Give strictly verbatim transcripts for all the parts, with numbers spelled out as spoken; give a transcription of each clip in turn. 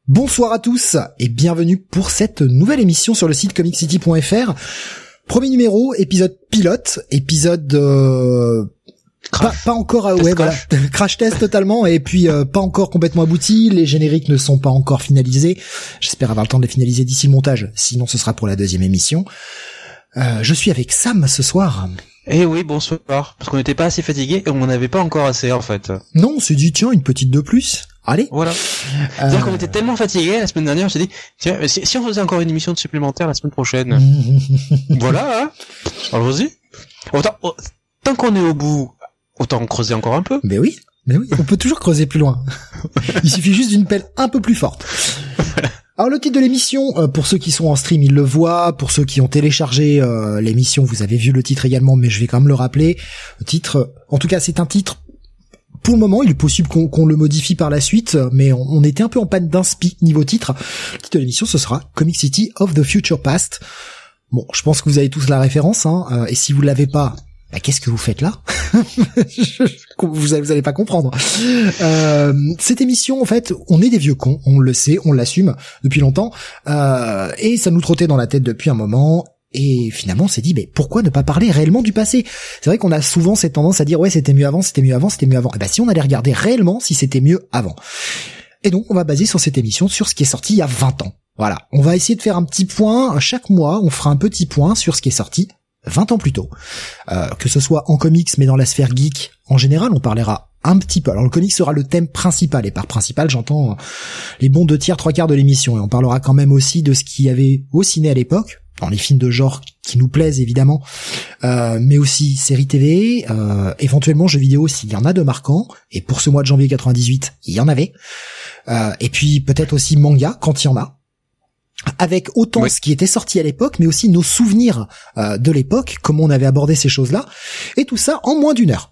Bonsoir à tous et bienvenue pour cette nouvelle émission sur le site comic city point f r. Premier numéro, épisode pilote, épisode euh, pas, pas encore euh, ouais crash. voilà crash test totalement et puis euh, pas encore complètement abouti. Les génériques ne sont pas encore finalisés. J'espère avoir le temps de les finaliser d'ici le montage. Sinon, ce sera pour la deuxième émission. Euh, je suis avec Sam ce soir. Eh oui, bonsoir. Parce qu'on n'était pas assez fatigué et on n'en avait pas encore assez en fait. Non, on s'est dit tiens une petite de plus. Allez. Voilà. C'est-à-dire euh... qu'on était tellement fatigués la semaine dernière, on s'est dit tiens si, si on faisait encore une émission de supplémentaire la semaine prochaine. Voilà. Hein. Allons-y. Autant, oh, tant qu'on est au bout, autant creuser encore un peu. Mais oui, mais oui, on peut toujours creuser plus loin. Il suffit juste d'une pelle un peu plus forte. Alors le titre de l'émission, euh, pour ceux qui sont en stream, ils le voient. Pour ceux qui ont téléchargé euh, l'émission, vous avez vu le titre également, mais je vais quand même le rappeler. Le titre, euh, en tout cas, c'est un titre. Pour le moment, il est possible qu'on, qu'on le modifie par la suite, mais on, on était un peu en panne d'inspi niveau titre. Le titre de l'émission, ce sera Comic City of the Future Past. Bon, je pense que vous avez tous la référence, hein, euh, et si vous l'avez pas, bah, qu'est-ce que vous faites là? vous, allez, vous allez pas comprendre. Euh, cette émission, en fait, on est des vieux cons, on le sait, on l'assume depuis longtemps, euh, et ça nous trottait dans la tête depuis un moment. Et finalement, on s'est dit, mais pourquoi ne pas parler réellement du passé? C'est vrai qu'on a souvent cette tendance à dire, ouais, c'était mieux avant, c'était mieux avant, c'était mieux avant. Et ben, si on allait regarder réellement si c'était mieux avant. Et donc, on va baser sur cette émission sur ce qui est sorti il y a vingt ans. Voilà. On va essayer de faire un petit point. Chaque mois, on fera un petit point sur ce qui est sorti vingt ans plus tôt. Euh, que ce soit en comics, mais dans la sphère geek, en général, on parlera un petit peu. Alors, le comics sera le thème principal. Et par principal, j'entends les bons deux tiers, trois quarts de l'émission. Et on parlera quand même aussi de ce qu'il y avait au ciné à l'époque, dans les films de genre qui nous plaisent évidemment, euh, mais aussi séries T V, euh, éventuellement jeux vidéo s'il y en a de marquants, et pour ce mois de janvier quatre-vingt-dix-huit, il y en avait, euh, et puis peut-être aussi manga quand il y en a, avec autant oui. ce qui était sorti à l'époque, mais aussi nos souvenirs euh, de l'époque, comment on avait abordé ces choses-là, et tout ça en moins d'une heure.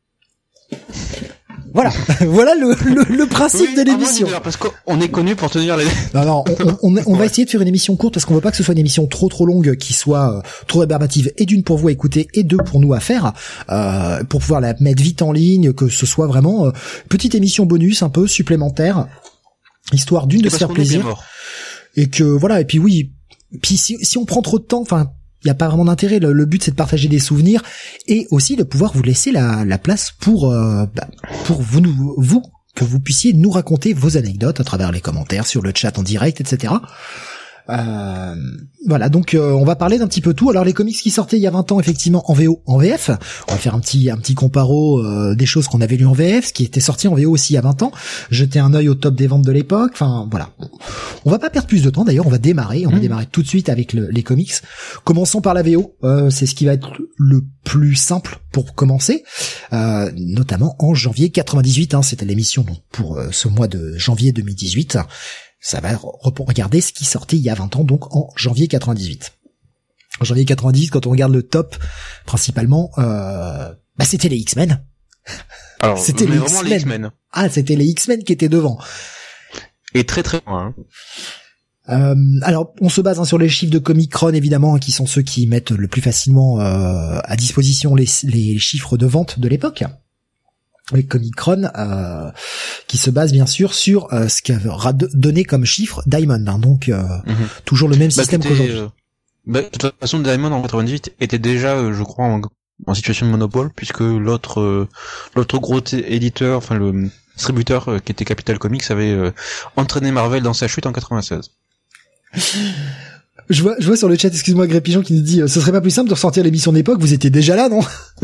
Voilà, voilà le, le, le principe oui, de l'émission. Parce qu'on est connu pour tenir les... Non, non, on, on, on va essayer de faire une émission courte parce qu'on veut pas que ce soit une émission trop trop longue qui soit euh, trop rébarbative, et d'une pour vous à écouter et deux pour nous à faire, euh, pour pouvoir la mettre vite en ligne, que ce soit vraiment euh, petite émission bonus un peu supplémentaire, histoire d'une de se faire plaisir. Et que voilà, et puis oui, puis si, si on prend trop de temps, enfin... il n'y a pas vraiment d'intérêt. Le, le but, c'est de partager des souvenirs et aussi de pouvoir vous laisser la, la place pour euh, bah, pour vous, nous, vous que vous puissiez nous raconter vos anecdotes à travers les commentaires, sur le chat en direct, et cetera. Euh, voilà, donc euh, on va parler d'un petit peu tout. Alors les comics qui sortaient il y a vingt ans, effectivement, en V O, en V F. On va faire un petit un petit comparo euh, des choses qu'on avait lues en V F, ce qui était sorti en V O aussi il y a vingt ans. Jeter un œil au top des ventes de l'époque. Enfin voilà. On va pas perdre plus de temps. D'ailleurs, on va démarrer. On mmh. va démarrer tout de suite avec le, les comics. Commençons par la V O. Euh, c'est ce qui va être le plus simple pour commencer, euh, notamment en janvier quatre-vingt-dix-huit. Hein, c'était l'émission donc pour euh, ce mois de janvier deux mille dix-huit. Ça va regarder ce qui sortait il y a vingt ans, donc en janvier quatre-vingt-dix-huit. En janvier quatre-vingt-dix, quand on regarde le top, principalement, euh, bah c'était les X-Men. Alors, c'était les X-Men. les X-Men. Ah, c'était les X-Men qui étaient devant. Et très très loin. Hein. Euh, alors, on se base hein, sur les chiffres de Comic-Con, évidemment, hein, qui sont ceux qui mettent le plus facilement euh, à disposition les, les chiffres de vente de l'époque. Les Comic-Con, euh, qui se base bien sûr sur euh, ce qu'a donné comme chiffre Diamond, hein, donc euh, mm-hmm. toujours le même bah, système qu'aujourd'hui. Euh, bah, de toute façon, Diamond en quatre-vingt-dix-huit était déjà, euh, je crois, en, en situation de monopole, puisque l'autre euh, l'autre gros t- éditeur, enfin le distributeur euh, qui était Capital Comics, avait euh, entraîné Marvel dans sa chute en quatre-vingt-seize. Je vois, je vois sur le chat, excuse-moi, Gré Pigeon qui nous dit, euh, ce serait pas plus simple de ressortir l'émission d'époque, vous étiez déjà là, non?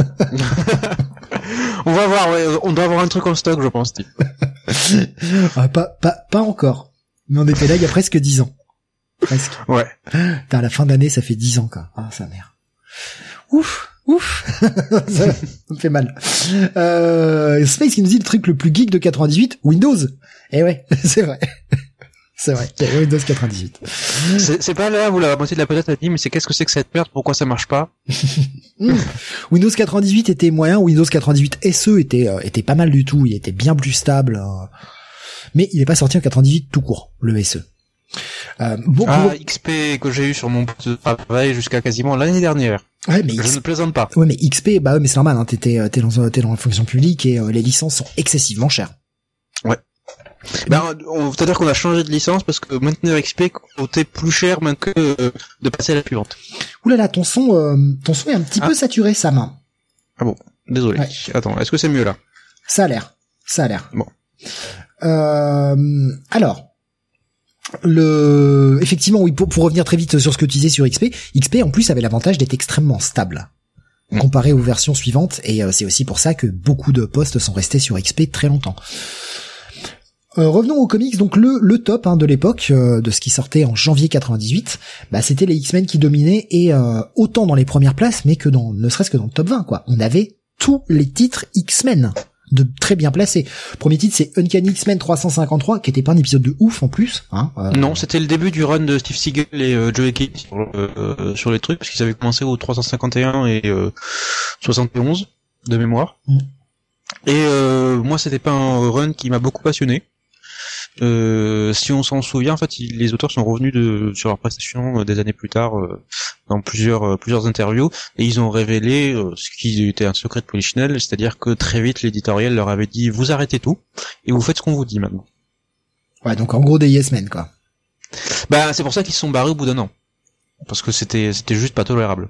On va voir, ouais, on doit avoir un truc en stock, je pense, Steve. ah, pas, pas, pas encore. Mais on était là il y a presque dix ans. Presque. Ouais. Putain, à la fin d'année, ça fait dix ans, quoi. Ah, sa mère. Ouf, ouf. ça, ça me fait mal. Euh, Space qui nous dit le truc le plus geek de quatre-vingt-dix-huit, Windows. Eh ouais, c'est vrai. C'est vrai, Windows quatre-vingt-dix-huit. C'est, c'est pas là où la moitié de la peut-être a dit, mais c'est qu'est-ce que c'est que cette merde, pourquoi ça marche pas? mmh. Windows quatre-vingt-dix-huit était moyen, Windows quatre-vingt-dix-huit S E était, euh, était pas mal du tout, il était bien plus stable, euh, mais il est pas sorti en quatre-vingt-dix-huit tout court, le S E. Euh, bon, ah, pour... X P que j'ai eu sur mon travail jusqu'à quasiment l'année dernière. Ouais, mais je X... ne plaisante pas. Ouais, mais X P, bah ouais, mais c'est normal, hein, t'étais, t'es dans, t'es dans la fonction publique et euh, les licences sont excessivement chères. Ouais. Ben, on, c'est-à-dire qu'on a changé de licence parce que maintenir X P coûtait plus cher même que euh, de passer à la suivante. Ouh là là, ton son, euh, ton son est un petit ah. peu saturé, Sam. Ah bon, désolé. Ouais. Attends, est-ce que c'est mieux là? Ça a l'air, ça a l'air. Bon. Euh, alors, le, effectivement, oui, pour, pour revenir très vite sur ce que tu disais sur X P, X P en plus avait l'avantage d'être extrêmement stable. Comparé aux versions suivantes, et euh, c'est aussi pour ça que beaucoup de postes sont restés sur X P très longtemps. Euh, revenons aux comics, donc le le top hein, de l'époque, euh, de ce qui sortait en janvier quatre-vingt-dix-huit, bah c'était les X-Men qui dominaient, et euh, autant dans les premières places, mais que dans, ne serait-ce que dans le top vingt, quoi. On avait tous les titres X-Men, de très bien placés. Premier titre, c'est Uncanny X-Men trois cent cinquante-trois, qui était pas un épisode de ouf en plus. Hein, euh, non, c'était le début du run de Steve Seagal et euh, Joe Hickey sur, euh, sur les trucs, parce qu'ils avaient commencé au trois cent cinquante et un et euh, soixante et onze de mémoire. Mm. Et euh, moi, c'était pas un run qui m'a beaucoup passionné. Euh, si on s'en souvient, en fait, ils, les auteurs sont revenus de, sur leur prestation euh, des années plus tard euh, dans plusieurs euh, plusieurs interviews, et ils ont révélé euh, ce qui était un secret de Polichinelle, c'est-à-dire que très vite l'éditorial leur avait dit vous arrêtez tout et vous faites ce qu'on vous dit maintenant. Ouais, donc en gros des yes men quoi. Bah c'est pour ça qu'ils se sont barrés au bout d'un an, parce que c'était c'était juste pas tolérable.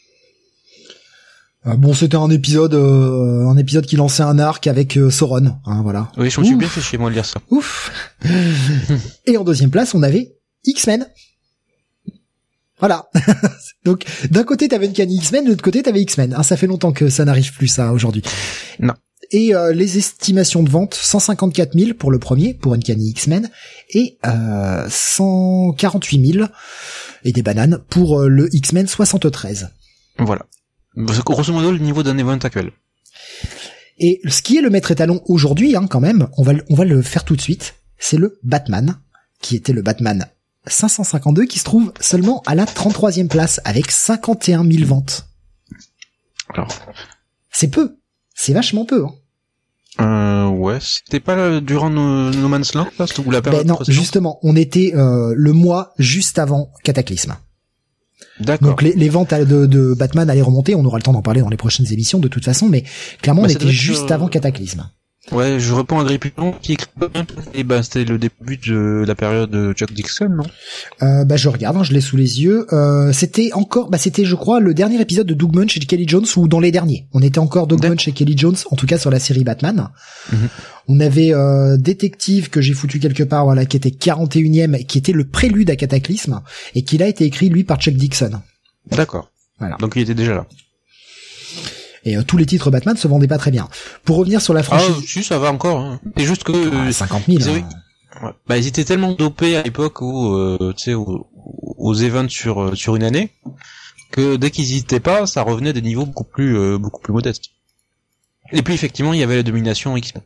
Euh, bon, c'était un épisode, euh, un épisode qui lançait un arc avec euh, Sauron, hein, voilà. Oui, je me suis bien fait chier moi de lire ça. Ouf. Et en deuxième place, on avait X-Men. Voilà. Donc, d'un côté, t'avais Uncanny X-Men, de l'autre côté, t'avais X-Men. Hein, ça fait longtemps que ça n'arrive plus, ça, aujourd'hui. Non. Et euh, les estimations de vente, cent cinquante-quatre mille pour le premier, pour Uncanny X-Men, et euh, cent quarante-huit mille et des bananes pour euh, le X-Men soixante-treize. Voilà. C'est grosso modo le niveau d'un event actuel. Et ce qui est le maître étalon aujourd'hui, hein, quand même, on va, on va le faire tout de suite, c'est le Batman, qui était le Batman cinq cent cinquante-deux, qui se trouve seulement à la trente-troisième place, avec cinquante et un mille ventes. Alors. C'est peu. C'est vachement peu, hein. Euh, ouais, c'était pas durant No, no Man's Land, là, ou la période ben non, précédente. Justement, on était, euh, le mois juste avant Cataclysme. D'accord. Donc les, les ventes de, de Batman allaient remonter, on aura le temps d'en parler dans les prochaines émissions de toute façon, mais clairement bah, on était juste euh... avant Cataclysme. Ouais, je réponds à Gripillon qui écrit bien, et bah c'était le début de la période de Chuck Dixon, non? Euh, bah je regarde, hein, je l'ai sous les yeux. Euh, c'était encore, bah c'était je crois le dernier épisode de Doug Munch et Kelly Jones, ou dans les derniers. On était encore Doug Munch et Kelly Jones, en tout cas sur la série Batman. Mm-hmm. On avait euh, Détective que j'ai foutu quelque part, voilà, qui était quarante et unième, qui était le prélude à Cataclysme, et qui a été écrit lui par Chuck Dixon. D'accord. Voilà. Donc il était déjà là. Et euh, tous les titres Batman se vendaient pas très bien. Pour revenir sur la franchise... Ah, si, ça va encore. Hein. C'est juste que... Ah, cinquante mille. Ils, avaient... ouais. Bah, ils étaient tellement dopés à l'époque où, euh, tu sais, aux, aux events sur sur une année, que dès qu'ils y étaient pas, ça revenait à des niveaux beaucoup plus euh, beaucoup plus modestes. Et puis effectivement, il y avait la domination X-Men.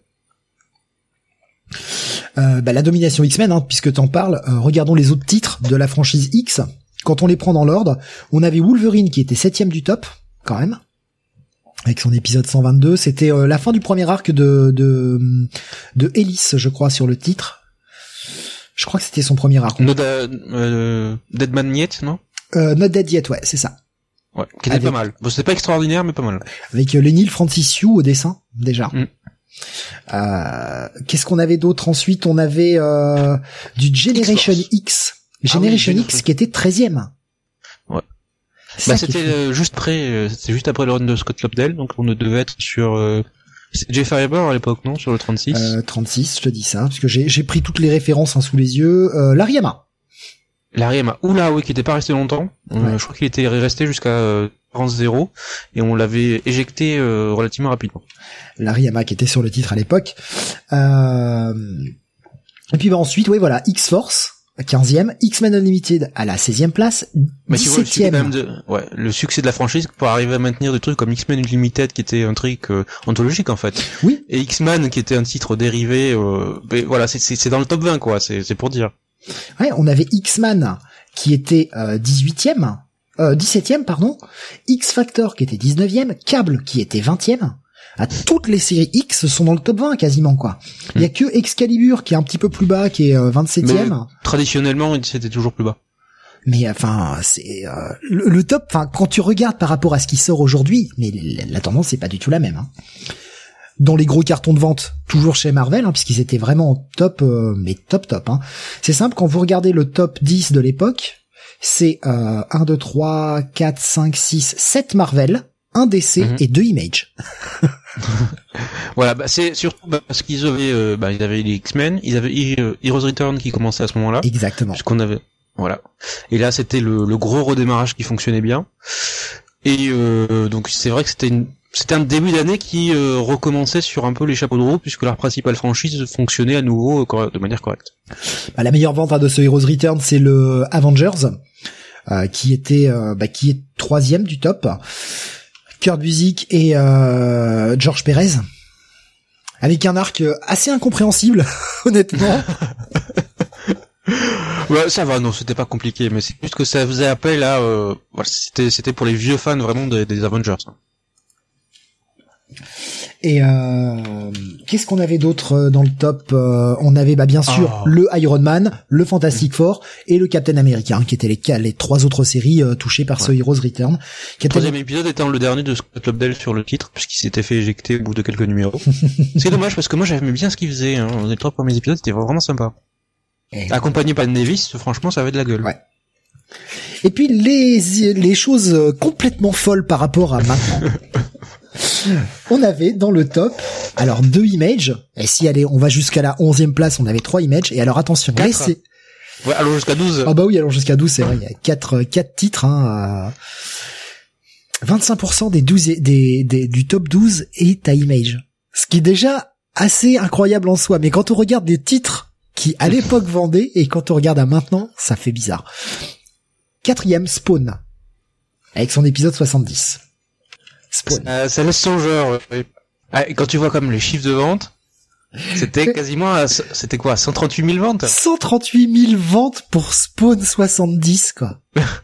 Euh, bah, la domination X-Men, hein, puisque t'en parles, euh, regardons les autres titres de la franchise X. Quand on les prend dans l'ordre, on avait Wolverine qui était septième du top, quand même, avec son épisode cent vingt-deux. C'était euh, la fin du premier arc de de de Ellis, je crois, sur le titre. Je crois que c'était son premier arc. No da, euh, Dead Man Yet, non? Euh, Not Dead Yet, ouais, c'est ça. Ouais, qui était avec... pas mal. Bon, c'était pas extraordinaire, mais pas mal. Avec euh, Lenny Francissiou au dessin, déjà. Mm. Euh, qu'est-ce qu'on avait d'autre ensuite? On avait euh, du Generation X. X. Generation ah oui, X qui était treizième. Ouais. Bah c'était euh, juste près, euh, c'était juste après le run de Scott Lobdell, donc on devait être sur euh, Jay Faber à l'époque, non, sur le trente-six. Euh, trente-six, je te dis ça, parce que j'ai j'ai pris toutes les références hein, sous les yeux. Euh, Larry Hama. Larry Hama. Oula, oui, qui était pas resté longtemps. Ouais. Euh, je crois qu'il était resté jusqu'à euh, quarante zéro et on l'avait éjecté euh, relativement rapidement. Larry Hama qui était sur le titre à l'époque. Euh... Et puis bah ensuite, oui voilà, X-Force. quinzième, X-Men Unlimited à la seizième place, dix-septième. De, ouais, le succès de la franchise pour arriver à maintenir des trucs comme X-Men Unlimited qui était un truc euh, anthologique en fait. Oui. Et X-Men qui était un titre dérivé, euh, ben, voilà, c'est, c'est, c'est dans le top vingt quoi, c'est, c'est pour dire. Ouais, on avait X-Man qui était euh, dix-huitième, euh, dix-septième pardon, X-Factor qui était dix-neuvième, Cable qui était vingtième. À toutes les séries X sont dans le top vingt quasiment quoi. Il y a que Excalibur qui est un petit peu plus bas, qui est euh, vingt-septième. Mais, traditionnellement, c'était toujours plus bas. Mais enfin, c'est euh, le, le top. Enfin, quand tu regardes par rapport à ce qui sort aujourd'hui, mais la, la tendance c'est pas du tout la même. Hein. dans les gros cartons de vente, toujours chez Marvel, hein, puisqu'ils étaient vraiment top, euh, mais top top. Hein. C'est simple, quand vous regardez le top dix de l'époque, c'est euh, un, deux, trois, quatre, cinq, six, sept Marvel, un D C mm-hmm. et deux Image. Voilà, bah, c'est surtout parce qu'ils avaient, euh, bah, ils avaient les X-Men, ils avaient euh, Heroes Return qui commençait à ce moment-là. Exactement. Puisqu'on avait, voilà. Et là, c'était le, le gros redémarrage qui fonctionnait bien. Et euh, donc c'est vrai que c'était une C'était un début d'année qui euh, recommençait sur un peu les chapeaux de roue puisque leur principale franchise fonctionnait à nouveau euh, de manière correcte. Bah, la meilleure vente hein, de ce Heroes Return, c'est le Avengers, euh, qui était euh, bah, qui est troisième du top. Kurt Busiek et euh, George Perez, avec un arc assez incompréhensible, honnêtement. Ouais, ça va, non, c'était pas compliqué, mais c'est juste que ça faisait appel à, euh, voilà, c'était c'était pour les vieux fans vraiment des, des Avengers. Hein. Et euh, qu'est-ce qu'on avait d'autre dans le top? euh, On avait bah bien sûr oh. le Iron Man, le Fantastic Four et le Captain America, hein, qui étaient les, les trois autres séries euh, touchées par ouais. ce Heroes Return. Le troisième épisode étant le dernier de Scott Lobdell sur le titre, puisqu'il s'était fait éjecter au bout de quelques numéros. C'est dommage parce que moi j'aimais bien ce qu'il faisait. Hein. Les trois premiers épisodes c'était vraiment sympa. Et... accompagné par Nevis, franchement ça avait de la gueule. Ouais. Et puis les les choses complètement folles par rapport à maintenant. On avait dans le top, alors deux Images, et si allez, on va jusqu'à la onzième place, on avait trois Images, et alors attention, laissez... Ouais, allons jusqu'à douze. Ah bah oui, allons jusqu'à douze, c'est vrai, il y a quatre, quatre titres, hein, vingt-cinq pour cent des douze, des, des, du top douze est à Image. Ce qui est déjà assez incroyable en soi, mais quand on regarde des titres qui à l'époque vendaient, et quand on regarde à maintenant, ça fait bizarre. Quatrième, Spawn, avec son épisode soixante-dix. Euh, ça laisse songeur. Ouais. Ah, quand tu vois comme les chiffres de vente, c'était quasiment, à, c'était quoi, cent trente-huit mille ventes? cent trente-huit mille ventes pour Spawn soixante-dix, quoi.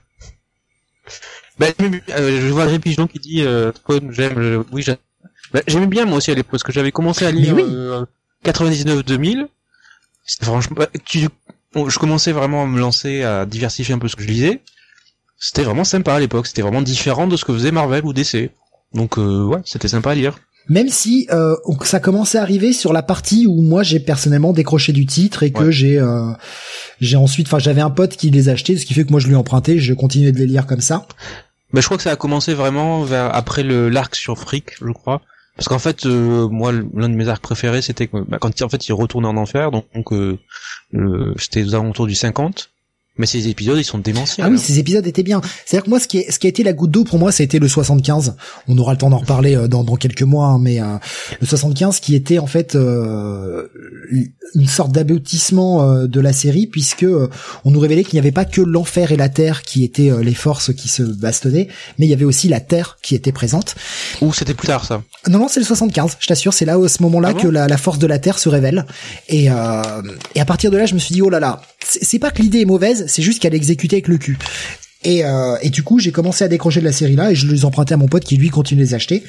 Ben, euh, je vois Ré Pigeon qui dit euh, Spawn, j'aime, je, oui, j'aime. Ben, j'aimais bien moi aussi à l'époque parce que j'avais commencé à lire oui. euh, quatre-vingt-dix-neuf deux mille. C'était franchement, tu, je commençais vraiment à me lancer, à diversifier un peu ce que je lisais. C'était vraiment sympa à l'époque. C'était vraiment différent de ce que faisait Marvel ou D C. Donc euh, ouais, c'était sympa à lire. Même si euh, ça commençait à arriver sur la partie où moi j'ai personnellement décroché du titre et que ouais. j'ai euh, j'ai ensuite, enfin j'avais un pote qui les achetait, ce qui fait que moi je lui empruntais, je continuais de les lire comme ça. Ben je crois que ça a commencé vraiment vers après le l'arc sur Freak, je crois. Parce qu'en fait, euh, moi, l'un de mes arcs préférés, c'était que, bah, quand en fait il retournait en enfer, donc, donc euh, euh, c'était aux alentours du cinquante. Mais ces épisodes, ils sont démentiels. Ah oui, hein. Ces épisodes étaient bien. C'est-à-dire que moi, ce qui, est, ce qui a été la goutte d'eau pour moi, ça a été le soixante-quinze. On aura le temps d'en reparler euh, dans, dans quelques mois, hein, mais euh, le soixante-quinze qui était en fait euh, une sorte d'aboutissement euh, de la série, puisque euh, on nous révélait qu'il n'y avait pas que l'enfer et la terre qui étaient euh, les forces qui se bastonnaient, mais il y avait aussi la terre qui était présente. Ou c'était plus tard ça? Non, non, c'est le soixante-quinze. Je t'assure, c'est là, à ce moment-là, ah bon que la, la force de la terre se révèle. Et, euh, et à partir de là, je me suis dit, oh là là, c'est, c'est pas que l'idée est mauvaise, c'est juste qu'elle est exécutée avec le cul. Et, euh, et du coup, j'ai commencé à décrocher de la série là, et je les empruntais à mon pote qui lui continue de les acheter.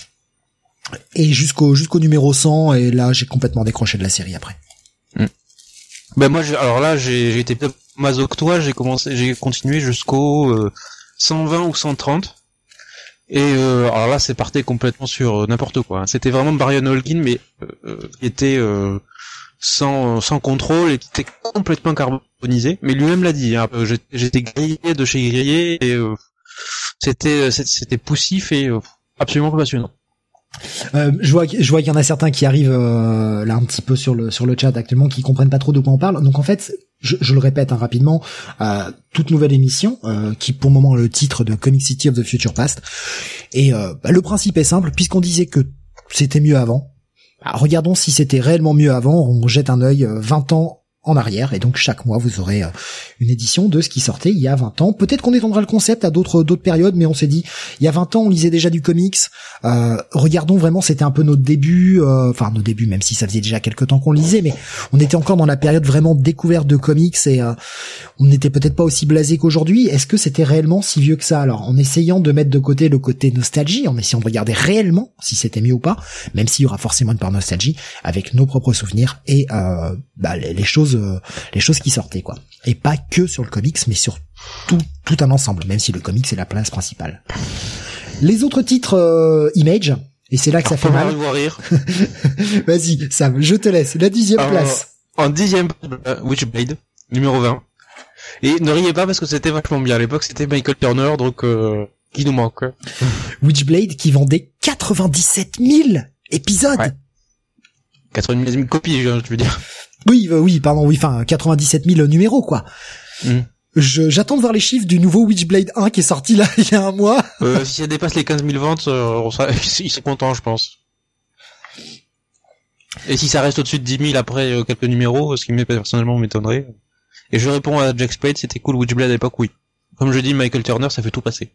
Et jusqu'au jusqu'au numéro cent, et là, j'ai complètement décroché de la série après. Mmh. Ben moi, j'ai, alors là, j'ai, j'ai été peut-être maso que toi, j'ai commencé, j'ai continué jusqu'au euh, cent vingt ou cent trente. Et euh, alors là, c'est parti complètement sur euh, n'importe quoi. Hein. C'était vraiment Brian Holguin, mais euh, qui était euh, sans sans contrôle et qui était complètement carbonisé. Mais lui-même l'a dit. Hein, j'étais grillé de chez grillé et euh, c'était c'était poussif et euh, absolument pas passionnant. Euh, je vois, je vois qu'il y en a certains qui arrivent euh, là un petit peu sur le sur le chat actuellement qui comprennent pas trop de quoi on parle. Donc en fait, je, je le répète hein, rapidement, euh, toute nouvelle émission euh, qui pour le moment a le titre de Comic City of the Future Past. Et euh, bah, le principe est simple, puisqu'on disait que c'était mieux avant. Bah, regardons si c'était réellement mieux avant. On jette un œil euh, vingt ans en arrière, et donc chaque mois vous aurez euh, une édition de ce qui sortait il y a vingt ans. Peut-être qu'on étendra le concept à d'autres d'autres périodes, mais on s'est dit il y a vingt ans on lisait déjà du comics. Euh, regardons vraiment, c'était un peu notre début, euh, enfin nos débuts, même si ça faisait déjà quelques temps qu'on lisait, mais on était encore dans la période vraiment découverte de comics et euh, on n'était peut-être pas aussi blasé qu'aujourd'hui. Est-ce que c'était réellement si vieux que ça? Alors en essayant de mettre de côté le côté nostalgie, en essayant de regarder réellement si c'était mieux ou pas, même s'il y aura forcément une part nostalgie avec nos propres souvenirs et euh, bah, les, les choses les choses qui sortaient quoi, et pas que sur le comics mais sur tout tout un ensemble, même si le comics est la place principale. Les autres titres euh, Image, Et c'est là que Alors, ça fait mal. Voir rire. Vas-y, Sam, je te laisse. La dixième en, place. En dixième, euh, Witchblade, numéro vingt. Et ne riez pas parce que c'était vachement bien à l'époque, c'était Michael Turner, donc euh, qui nous manque. Witchblade qui vendait quatre-vingt-dix-sept mille épisodes. Ouais. quatre-vingt-dix mille copies, je veux dire. Oui, euh, oui, pardon, oui, enfin quatre-vingt-dix-sept mille numéros, quoi. Mm. Je, j'attends de voir les chiffres du nouveau Witchblade un qui est sorti là il y a un mois. Euh, si ça dépasse les quinze mille ventes, euh, on sera, ils sont contents, je pense. Et si ça reste au-dessus de dix mille après euh, quelques numéros, ce qui m'est personnellement m'étonnerait. Et je réponds à Jack Spade, c'était cool Witchblade à l'époque, oui. Comme je dis, Michael Turner, ça fait tout passer.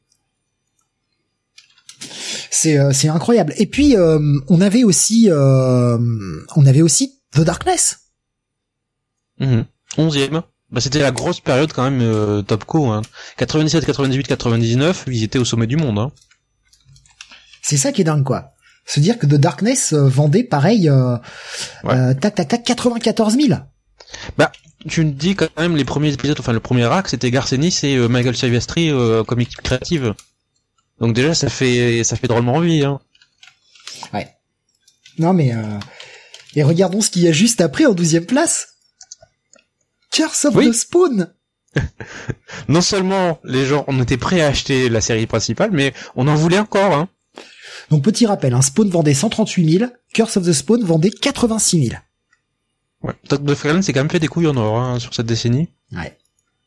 C'est euh, c'est incroyable. Et puis euh, on avait aussi euh, on avait aussi The Darkness. Mmh. onzième. Bah c'était la grosse période quand même euh, Topco. Hein. quatre-vingt-dix-sept, quatre-vingt-dix-huit, quatre-vingt-dix-neuf, ils étaient au sommet du monde. Hein. C'est ça qui est dingue, quoi. Se dire que The Darkness euh, vendait pareil, euh, ouais. euh, tac tac tac, quatre-vingt-quatorze mille. Bah tu me dis quand même les premiers épisodes, enfin le premier arc, c'était Garcenis et euh, Michael Silvestri euh, comme équipe créative. Donc déjà ça fait ça fait drôlement envie. Hein. Ouais. Non mais euh... et regardons ce qu'il y a juste après en douzième place. Curse of oui. the Spawn. Non seulement les gens on était prêts à acheter la série principale, mais on en voulait encore. Hein. Donc petit rappel, un hein, Spawn vendait cent trente-huit mille, Curse of the Spawn vendait quatre-vingt-six mille. Ouais. Todd McFarlane s'est quand même fait des couilles en or hein, sur cette décennie. Ouais.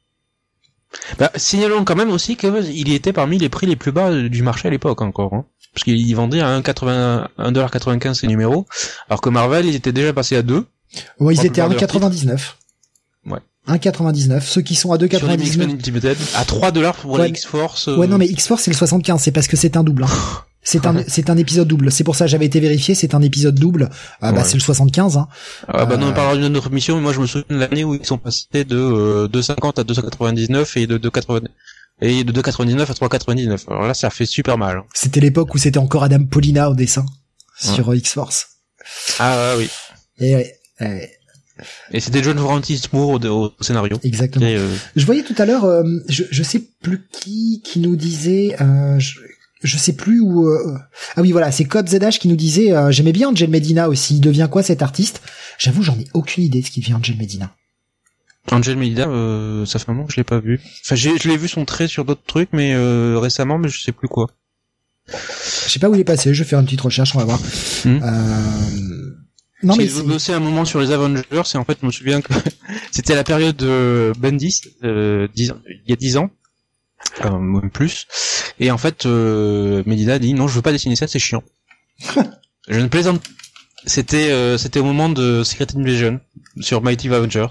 Bah, signalons quand même aussi qu'il y était parmi les prix les plus bas du marché à l'époque encore, hein. Parce qu'il vendait à un dollar quatre-vingt-quinze ces numéros, alors que Marvel ils étaient déjà passés à deux. Ouais, ils étaient à un quatre-vingt-dix-neuf. Ouais. un quatre-vingt-dix-neuf, ceux qui sont à deux quatre-vingt-dix-neuf. À trois dollars pour ouais. la X-Force. Euh... Ouais, non mais X-Force c'est le soixante-quinze, c'est parce que c'est un double. Hein. C'est un c'est un épisode double. C'est pour ça que j'avais été vérifié, c'est un épisode double. Ah ouais. Bah c'est le soixante-quinze hein. Ah bah euh... non, on parlera d'une autre émission, mais moi je me souviens de l'année où ils sont passés de euh, deux cent cinquante à deux cent quatre-vingt-dix-neuf et de deux cent quatre-vingts et de deux cent quatre-vingt-dix-neuf à trois cent quatre-vingt-dix-neuf. Alors là ça fait super mal. C'était l'époque où c'était encore Adam Paulina au dessin sur ouais. X-Force. Ah oui. Et ouais. ouais. Et c'était John Francis Moore au, au, au scénario. Exactement. Et, euh... Je voyais tout à l'heure, euh, je, je sais plus qui qui nous disait, euh, je, je sais plus où. Euh... Ah oui, voilà, c'est Code Z H qui nous disait, euh, j'aimais bien Angel Medina aussi. Il devient quoi cet artiste? J'avoue, j'en ai aucune idée de ce qui devient Angel Medina. Angel Medina, euh, ça fait un moment que je l'ai pas vu. Enfin, j'ai, je l'ai vu son trait sur d'autres trucs, mais euh, récemment, mais je sais plus quoi. Je sais pas où il est passé. Je vais faire une petite recherche, on va voir. Mmh. Euh... Non mais j'ai bossé un moment sur les Avengers et en fait je me souviens que c'était la période de Bendis euh, dix, il y a dix ans euh, même plus et en fait euh, Medina a dit non je veux pas dessiner ça c'est chiant. Je ne plaisante. C'était euh, c'était au moment de Secret Invasion sur Mighty Avengers.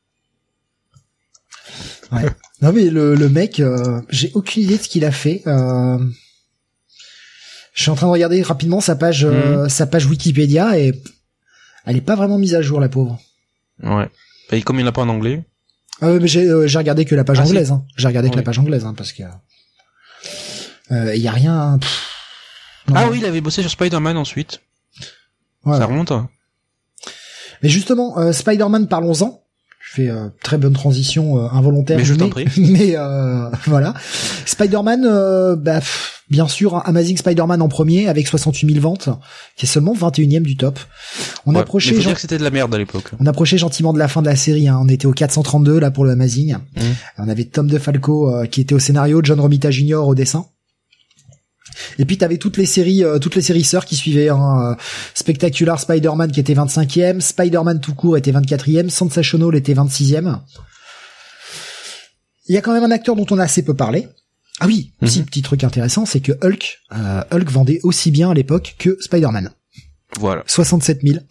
Ouais. Non mais le le mec euh, j'ai aucune idée de ce qu'il a fait. Euh... Je suis en train de regarder rapidement sa page euh, mmh. sa page Wikipédia et elle est pas vraiment mise à jour, la pauvre. Ouais. Et comme il n'a pas en anglais. Ah ouais, mais j'ai, euh, j'ai regardé que la page ah, anglaise, si. hein. J'ai regardé que oui. la page anglaise, hein, parce que, euh, y a rien, pff, ah oui, il avait bossé sur Spider-Man ensuite. Ouais. Ça remonte, hein. Mais justement, euh, Spider-Man, parlons-en. Je fais, euh, très bonne transition, euh, involontaire. Mais je t'en prie. Mais, euh, voilà. Spider-Man, euh, bah, pff, bien sûr, hein, Amazing Spider-Man en premier, avec soixante-huit mille ventes, qui est seulement vingt et unième du top. On ouais, approchait, mais faut dire que c'était de la merde à l'époque. On approchait gentiment de la fin de la série, hein. On était au quatre cent trente-deux, là, pour le Amazing. Mmh. On avait Tom DeFalco, euh, qui était au scénario, John Romita Junior au dessin. Et puis t'avais toutes les séries, euh, toutes les séries sœurs qui suivaient, hein. Spectacular Spider-Man qui était vingt-cinquième, Spider-Man tout court était vingt-quatrième, Sensational était vingt-sixième. Il y a quand même un acteur dont on a assez peu parlé. Ah oui, aussi mm-hmm. petit truc intéressant, c'est que Hulk, euh, Hulk vendait aussi bien à l'époque que Spider-Man. Voilà. soixante-sept mille.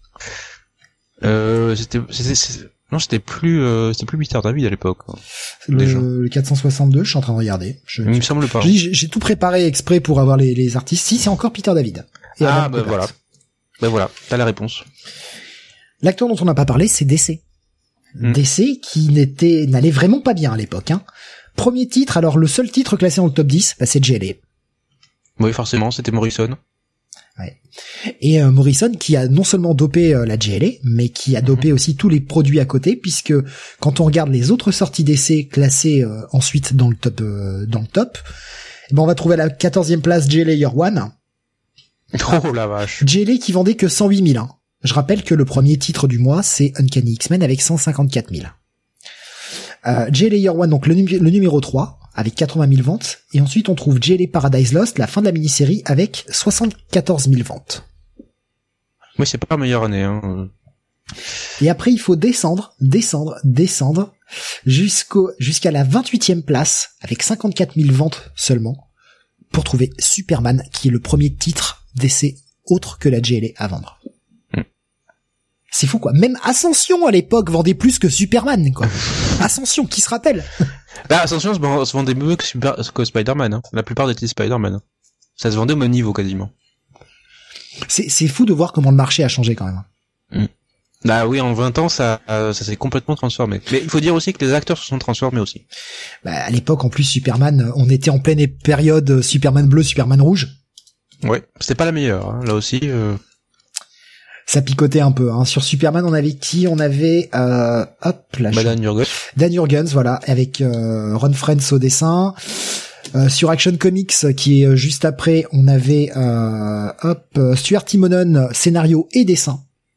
Euh, c'était, c'était, c'était... non, c'était plus, euh, c'était plus Mister David à l'époque. Le, le quatre cent soixante-deux, je suis en train de regarder. Je, Il me semble pas. J'ai, j'ai tout préparé exprès pour avoir les, les artistes. Si, c'est encore Peter David. Et ah, ben bah voilà. Ben voilà, t'as la réponse. L'acteur dont on n'a pas parlé, c'est D C. Mm. D C qui n'était, n'allait vraiment pas bien à l'époque, hein. Premier titre, alors le seul titre classé dans le top dix, bah, c'est J L A. Oui, forcément, c'était Morrison. Ouais. Et euh, Morrison qui a non seulement dopé euh, la J L A, mais qui a dopé mmh. aussi tous les produits à côté, puisque quand on regarde les autres sorties d'essai classées euh, ensuite dans le top, euh, dans le top, eh ben on va trouver à la quatorzième place J L A Year One, Oh la vache. J L A qui vendait que cent huit mille. Hein. Je rappelle que le premier titre du mois, c'est Uncanny X-Men avec cent cinquante-quatre mille. Euh, J L A Year One, donc le, num- le numéro trois, avec quatre-vingt mille ventes. Et ensuite, on trouve J L A Paradise Lost, la fin de la mini-série, avec soixante-quatorze mille ventes. Oui, c'est pas la meilleure année. Hein. Et après, il faut descendre, descendre, descendre, jusqu'au, jusqu'à la vingt-huitième place, avec cinquante-quatre mille ventes seulement, pour trouver Superman, qui est le premier titre D C autre que la J L A à vendre. Mm. C'est fou, quoi. Même Ascension, à l'époque, vendait plus que Superman, quoi. Ascension, qui se rappelle? Bah, Ascension se vendait mieux que, Super, que Spider-Man, hein. La plupart des titres Spider-Man. Hein. Ça se vendait au même niveau, quasiment. C'est, c'est fou de voir comment le marché a changé, quand même. Mm. Bah oui, en vingt ans, ça, euh, ça s'est complètement transformé. Mais il faut dire aussi que les acteurs se sont transformés aussi. Bah, à l'époque, en plus, Superman, on était en pleine période Superman bleu, Superman rouge. Ouais, c'était pas la meilleure, hein. Là aussi. Euh... Ça picotait un peu. Hein. Sur Superman, on avait qui? On avait, euh, hop, là. Bah, Dan Jurgens. Dan Jurgens, voilà, avec euh, Ron Frenz au dessin. Euh, sur Action Comics, qui est juste après, on avait, euh, hop, Stuart Timonen, scénario et dessin.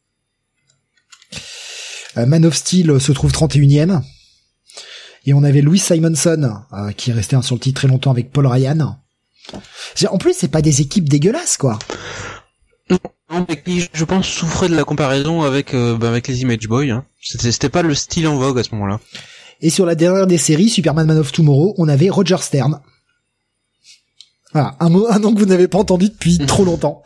Man of Steel se trouve trente et unième. Et on avait Louis Simonson, euh, qui est resté hein, sur le titre très longtemps avec Paul Ryan. En plus, c'est pas des équipes dégueulasses, quoi. Non, mais qui, je pense, souffrait de la comparaison avec, euh, bah, avec les Image Boys. Hein. C'était, c'était pas le style en vogue à ce moment-là. Et sur la dernière des séries, Superman Man of Tomorrow, on avait Roger Stern. Voilà, un, mot, un nom que vous n'avez pas entendu depuis trop longtemps.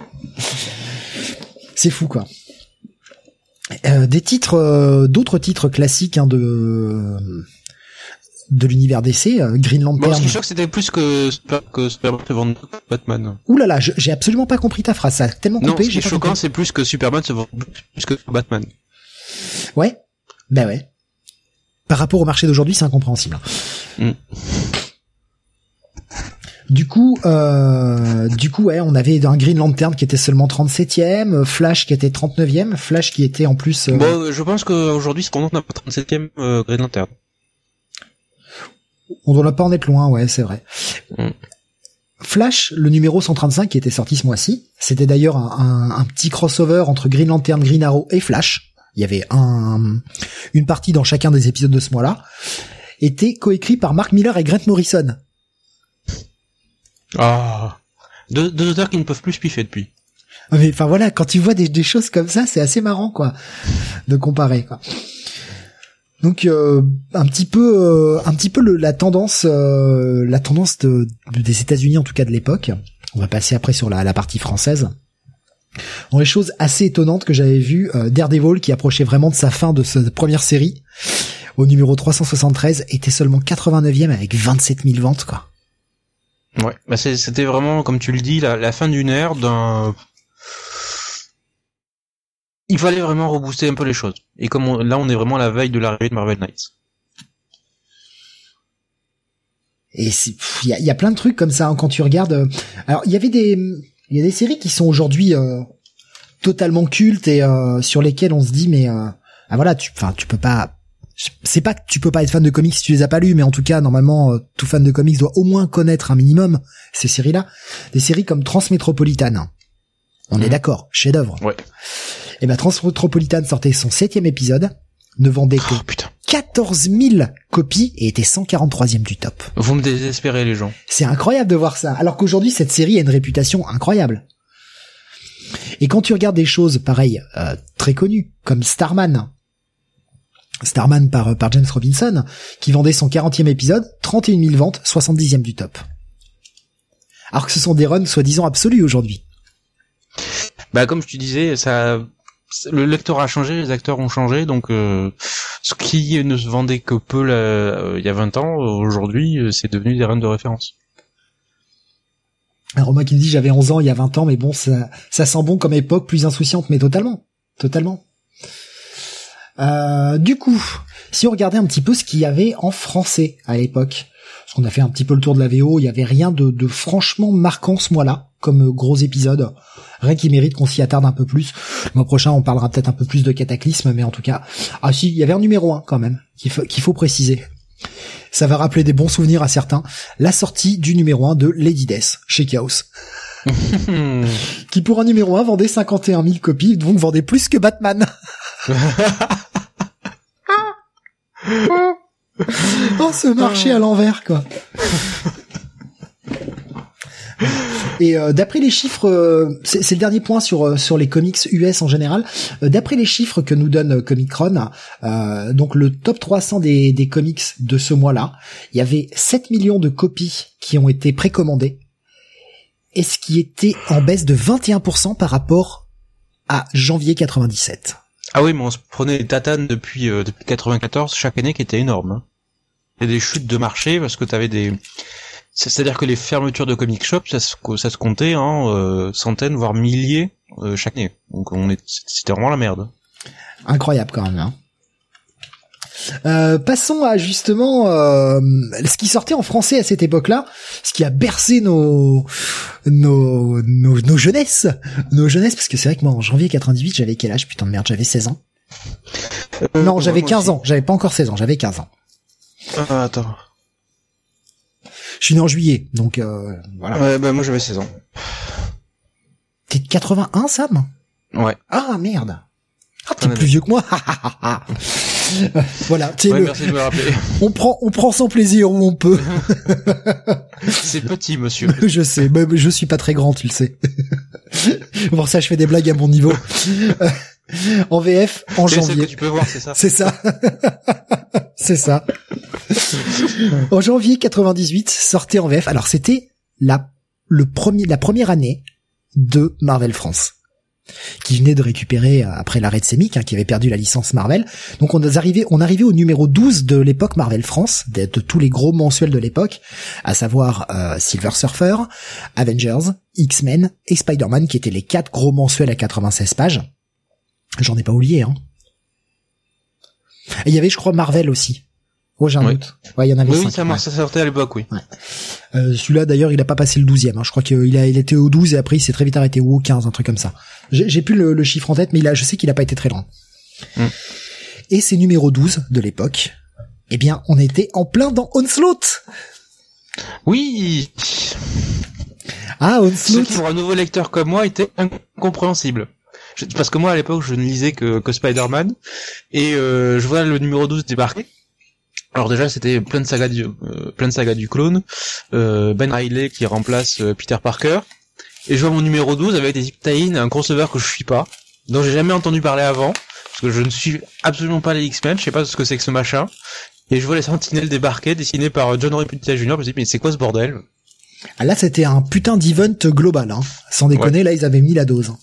C'est fou, quoi. Euh, des titres, euh, d'autres titres classiques hein, de de l'univers D C, euh, Green Lantern. Bon, ce qui choque, c'était plus que que Superman se vende Batman. Ouh là là, je, j'ai absolument pas compris ta phrase, ça a tellement coupé. Non, ce qui j'ai est pas choquant, compris. c'est plus que Superman se vend plus que Batman. Ouais, bah ouais. Par rapport au marché d'aujourd'hui, c'est incompréhensible. Mm. Du coup, euh, du coup, ouais, on avait un Green Lantern qui était seulement trente-septième, Flash qui était trente-neuvième, Flash qui était en plus... Euh... Bon, je pense qu'aujourd'hui, c'est qu'on a trente-septième euh, Green Lantern. On doit pas en être loin, ouais, c'est vrai. Mm. Flash, le numéro cent trente-cinq qui était sorti ce mois-ci, c'était d'ailleurs un, un, un petit crossover entre Green Lantern, Green Arrow et Flash. Il y avait un, une partie dans chacun des épisodes de ce mois-là. Était coécrit par Mark Miller et Grant Morrison. Ah, deux, deux auteurs qui ne peuvent plus se piffer depuis. Mais enfin voilà, quand tu vois des, des choses comme ça, c'est assez marrant quoi, de comparer quoi. Donc euh, un petit peu, euh, un petit peu le, la tendance, euh, la tendance de, de, des États-Unis en tout cas de l'époque. On va passer après sur la, la partie française. Dans les choses assez étonnantes que j'avais vues, euh, Daredevil qui approchait vraiment de sa fin de cette première série, au numéro trois cent soixante-treize, était seulement quatre-vingt-neuvième avec vingt-sept mille ventes quoi. Ouais, bah c'est, c'était vraiment, comme tu le dis, la, la fin d'une ère d'un... Il fallait vraiment rebooster un peu les choses. Et comme on, là, on est vraiment à la veille de l'arrivée de Marvel Knights. Et il y a, y a plein de trucs comme ça hein, quand tu regardes. Euh, alors il y avait des, il y a des séries qui sont aujourd'hui euh, totalement cultes et euh, sur lesquelles on se dit mais euh, ah voilà, tu, enfin tu peux pas. C'est pas que tu peux pas être fan de comics si tu les as pas lus, mais en tout cas, normalement, euh, tout fan de comics doit au moins connaître un minimum ces séries-là. Des séries comme Transmétropolitane. On mmh. est d'accord, chef-d'œuvre. Ouais. Et ben Transmétropolitane sortait son septième épisode, ne vendait que oh, putain. quatorze mille copies et était cent quarante-troisième du top. Vous me désespérez, les gens. C'est incroyable de voir ça. Alors qu'aujourd'hui, cette série a une réputation incroyable. Et quand tu regardes des choses pareilles, euh, très connues, comme Starman, Starman par, par James Robinson, qui vendait son quarantième épisode, trente et une mille ventes, soixante-dixième du top. Alors que ce sont des runs soi-disant absolus aujourd'hui. Bah, comme je te disais, ça, le lecteur a changé, les acteurs ont changé, donc, euh, ce qui ne se vendait que peu, là, euh, il y a vingt ans, aujourd'hui, c'est devenu des runs de référence. Alors, moi qui me dit, j'avais onze ans il y a vingt ans, mais bon, ça, ça sent bon comme époque, plus insouciante, mais totalement. Totalement. Euh, du coup, si on regardait un petit peu ce qu'il y avait en français à l'époque, parce qu'on a fait un petit peu le tour de la V O, il y avait rien de, de franchement marquant ce mois-là, comme gros épisode, rien qui mérite qu'on s'y attarde un peu plus. Le mois prochain, on parlera peut-être un peu plus de Cataclysme, mais en tout cas, ah si, il y avait un numéro un quand même, qu'il faut, qu'il faut préciser. Ça va rappeler des bons souvenirs à certains. La sortie du numéro un de Lady Death chez Chaos. qui pour un numéro un vendait cinquante et un mille copies, donc vendait plus que Batman. Oh, ce marché à l'envers, quoi. Et euh, d'après les chiffres, euh, c'est, c'est le dernier point sur euh, sur les comics U S en général. Euh, d'après les chiffres que nous donne euh, Comic-Con, euh, donc le top trois cents des des comics de ce mois-là, il y avait sept millions de copies qui ont été précommandées, et ce qui était en baisse de vingt et un pour cent par rapport à janvier quatre-vingt-dix-sept. Ah oui, mais on se prenait les tatanes depuis euh, depuis quatre-vingt-quatorze chaque année qui était énorme. Hein. Il y a des chutes de marché parce que t'avais des C'est-à-dire que les fermetures de comic shop, ça se, ça se comptait en euh, centaines, voire milliers euh, chaque année. Donc on est, c'était vraiment la merde. Incroyable quand même. Hein. Euh, passons à justement euh, ce qui sortait en français à cette époque-là, ce qui a bercé nos nos nos, nos jeunesses, nos jeunesses, parce que c'est vrai que moi en janvier quatre-vingt-dix-huit, j'avais quel âge? Putain de merde, j'avais seize ans. Euh, non, j'avais quinze ans. J'avais pas encore seize ans, j'avais quinze ans. Ah, attends. Je suis né en juillet, donc euh, voilà. Ouais, bah moi j'avais seize ans. T'es de quatre-vingt-un, Sam? Ouais. Ah merde. Ah, t'es plus vieux que moi. Voilà. Ouais, le... merci de me rappeler. On prend, on prend sans plaisir où on peut. C'est petit, monsieur. Je sais, mais je suis pas très grand, tu le sais. Pour ça, je fais des blagues à mon niveau. En V F, en c'est janvier. C'est que tu peux voir, c'est ça. C'est ça. C'est ça. En janvier quatre-vingt-dix-huit, sortait en V F. Alors, c'était la, le premier, la première année de Marvel France, qui venait de récupérer, après l'arrêt de Semic, hein, qui avait perdu la licence Marvel. Donc, on est arrivé, on arrivait au numéro douze de l'époque Marvel France, de, de tous les gros mensuels de l'époque, à savoir, euh, Silver Surfer, Avengers, X-Men et Spider-Man, qui étaient les quatre gros mensuels à quatre-vingt-seize pages. J'en ai pas oublié, hein. Et il y avait, je crois, Marvel aussi. Oh, j'ai un oui. doute. Ouais, il y en avait oui, cinq. Oui, ça, ouais. ça sortait à l'époque, oui. Ouais. Euh, celui-là, d'ailleurs, il a pas passé le douzième, hein. Je crois qu'il a, il était au douze et après, il s'est très vite arrêté, ou au quinze, un truc comme ça. J'ai, j'ai plus le, le chiffre en tête, mais il a, je sais qu'il a pas été très loin. Mm. Et ces numéros douze de l'époque, eh bien, on était en plein dans Onslaught. Oui. Ah, Onslaught. Ce qui, pour un nouveau lecteur comme moi, était incompréhensible. Je, parce que moi, à l'époque, je ne lisais que, que Spider-Man, et euh, je vois le numéro douze débarquer. Alors déjà, c'était plein de sagas du, euh, plein de sagas du clone, euh, Ben Reilly qui remplace euh, Peter Parker, et je vois mon numéro douze avec des tie-in, un crossover que je suis pas, dont j'ai jamais entendu parler avant, parce que je ne suis absolument pas les X-Men, je sais pas ce que c'est que ce machin, et je vois les Sentinelles débarquer, dessinés par John Romita Junior, je me dis, mais c'est quoi ce bordel? Ah là, c'était un putain d'event global, hein. Sans déconner, ouais. Là, ils avaient mis la dose.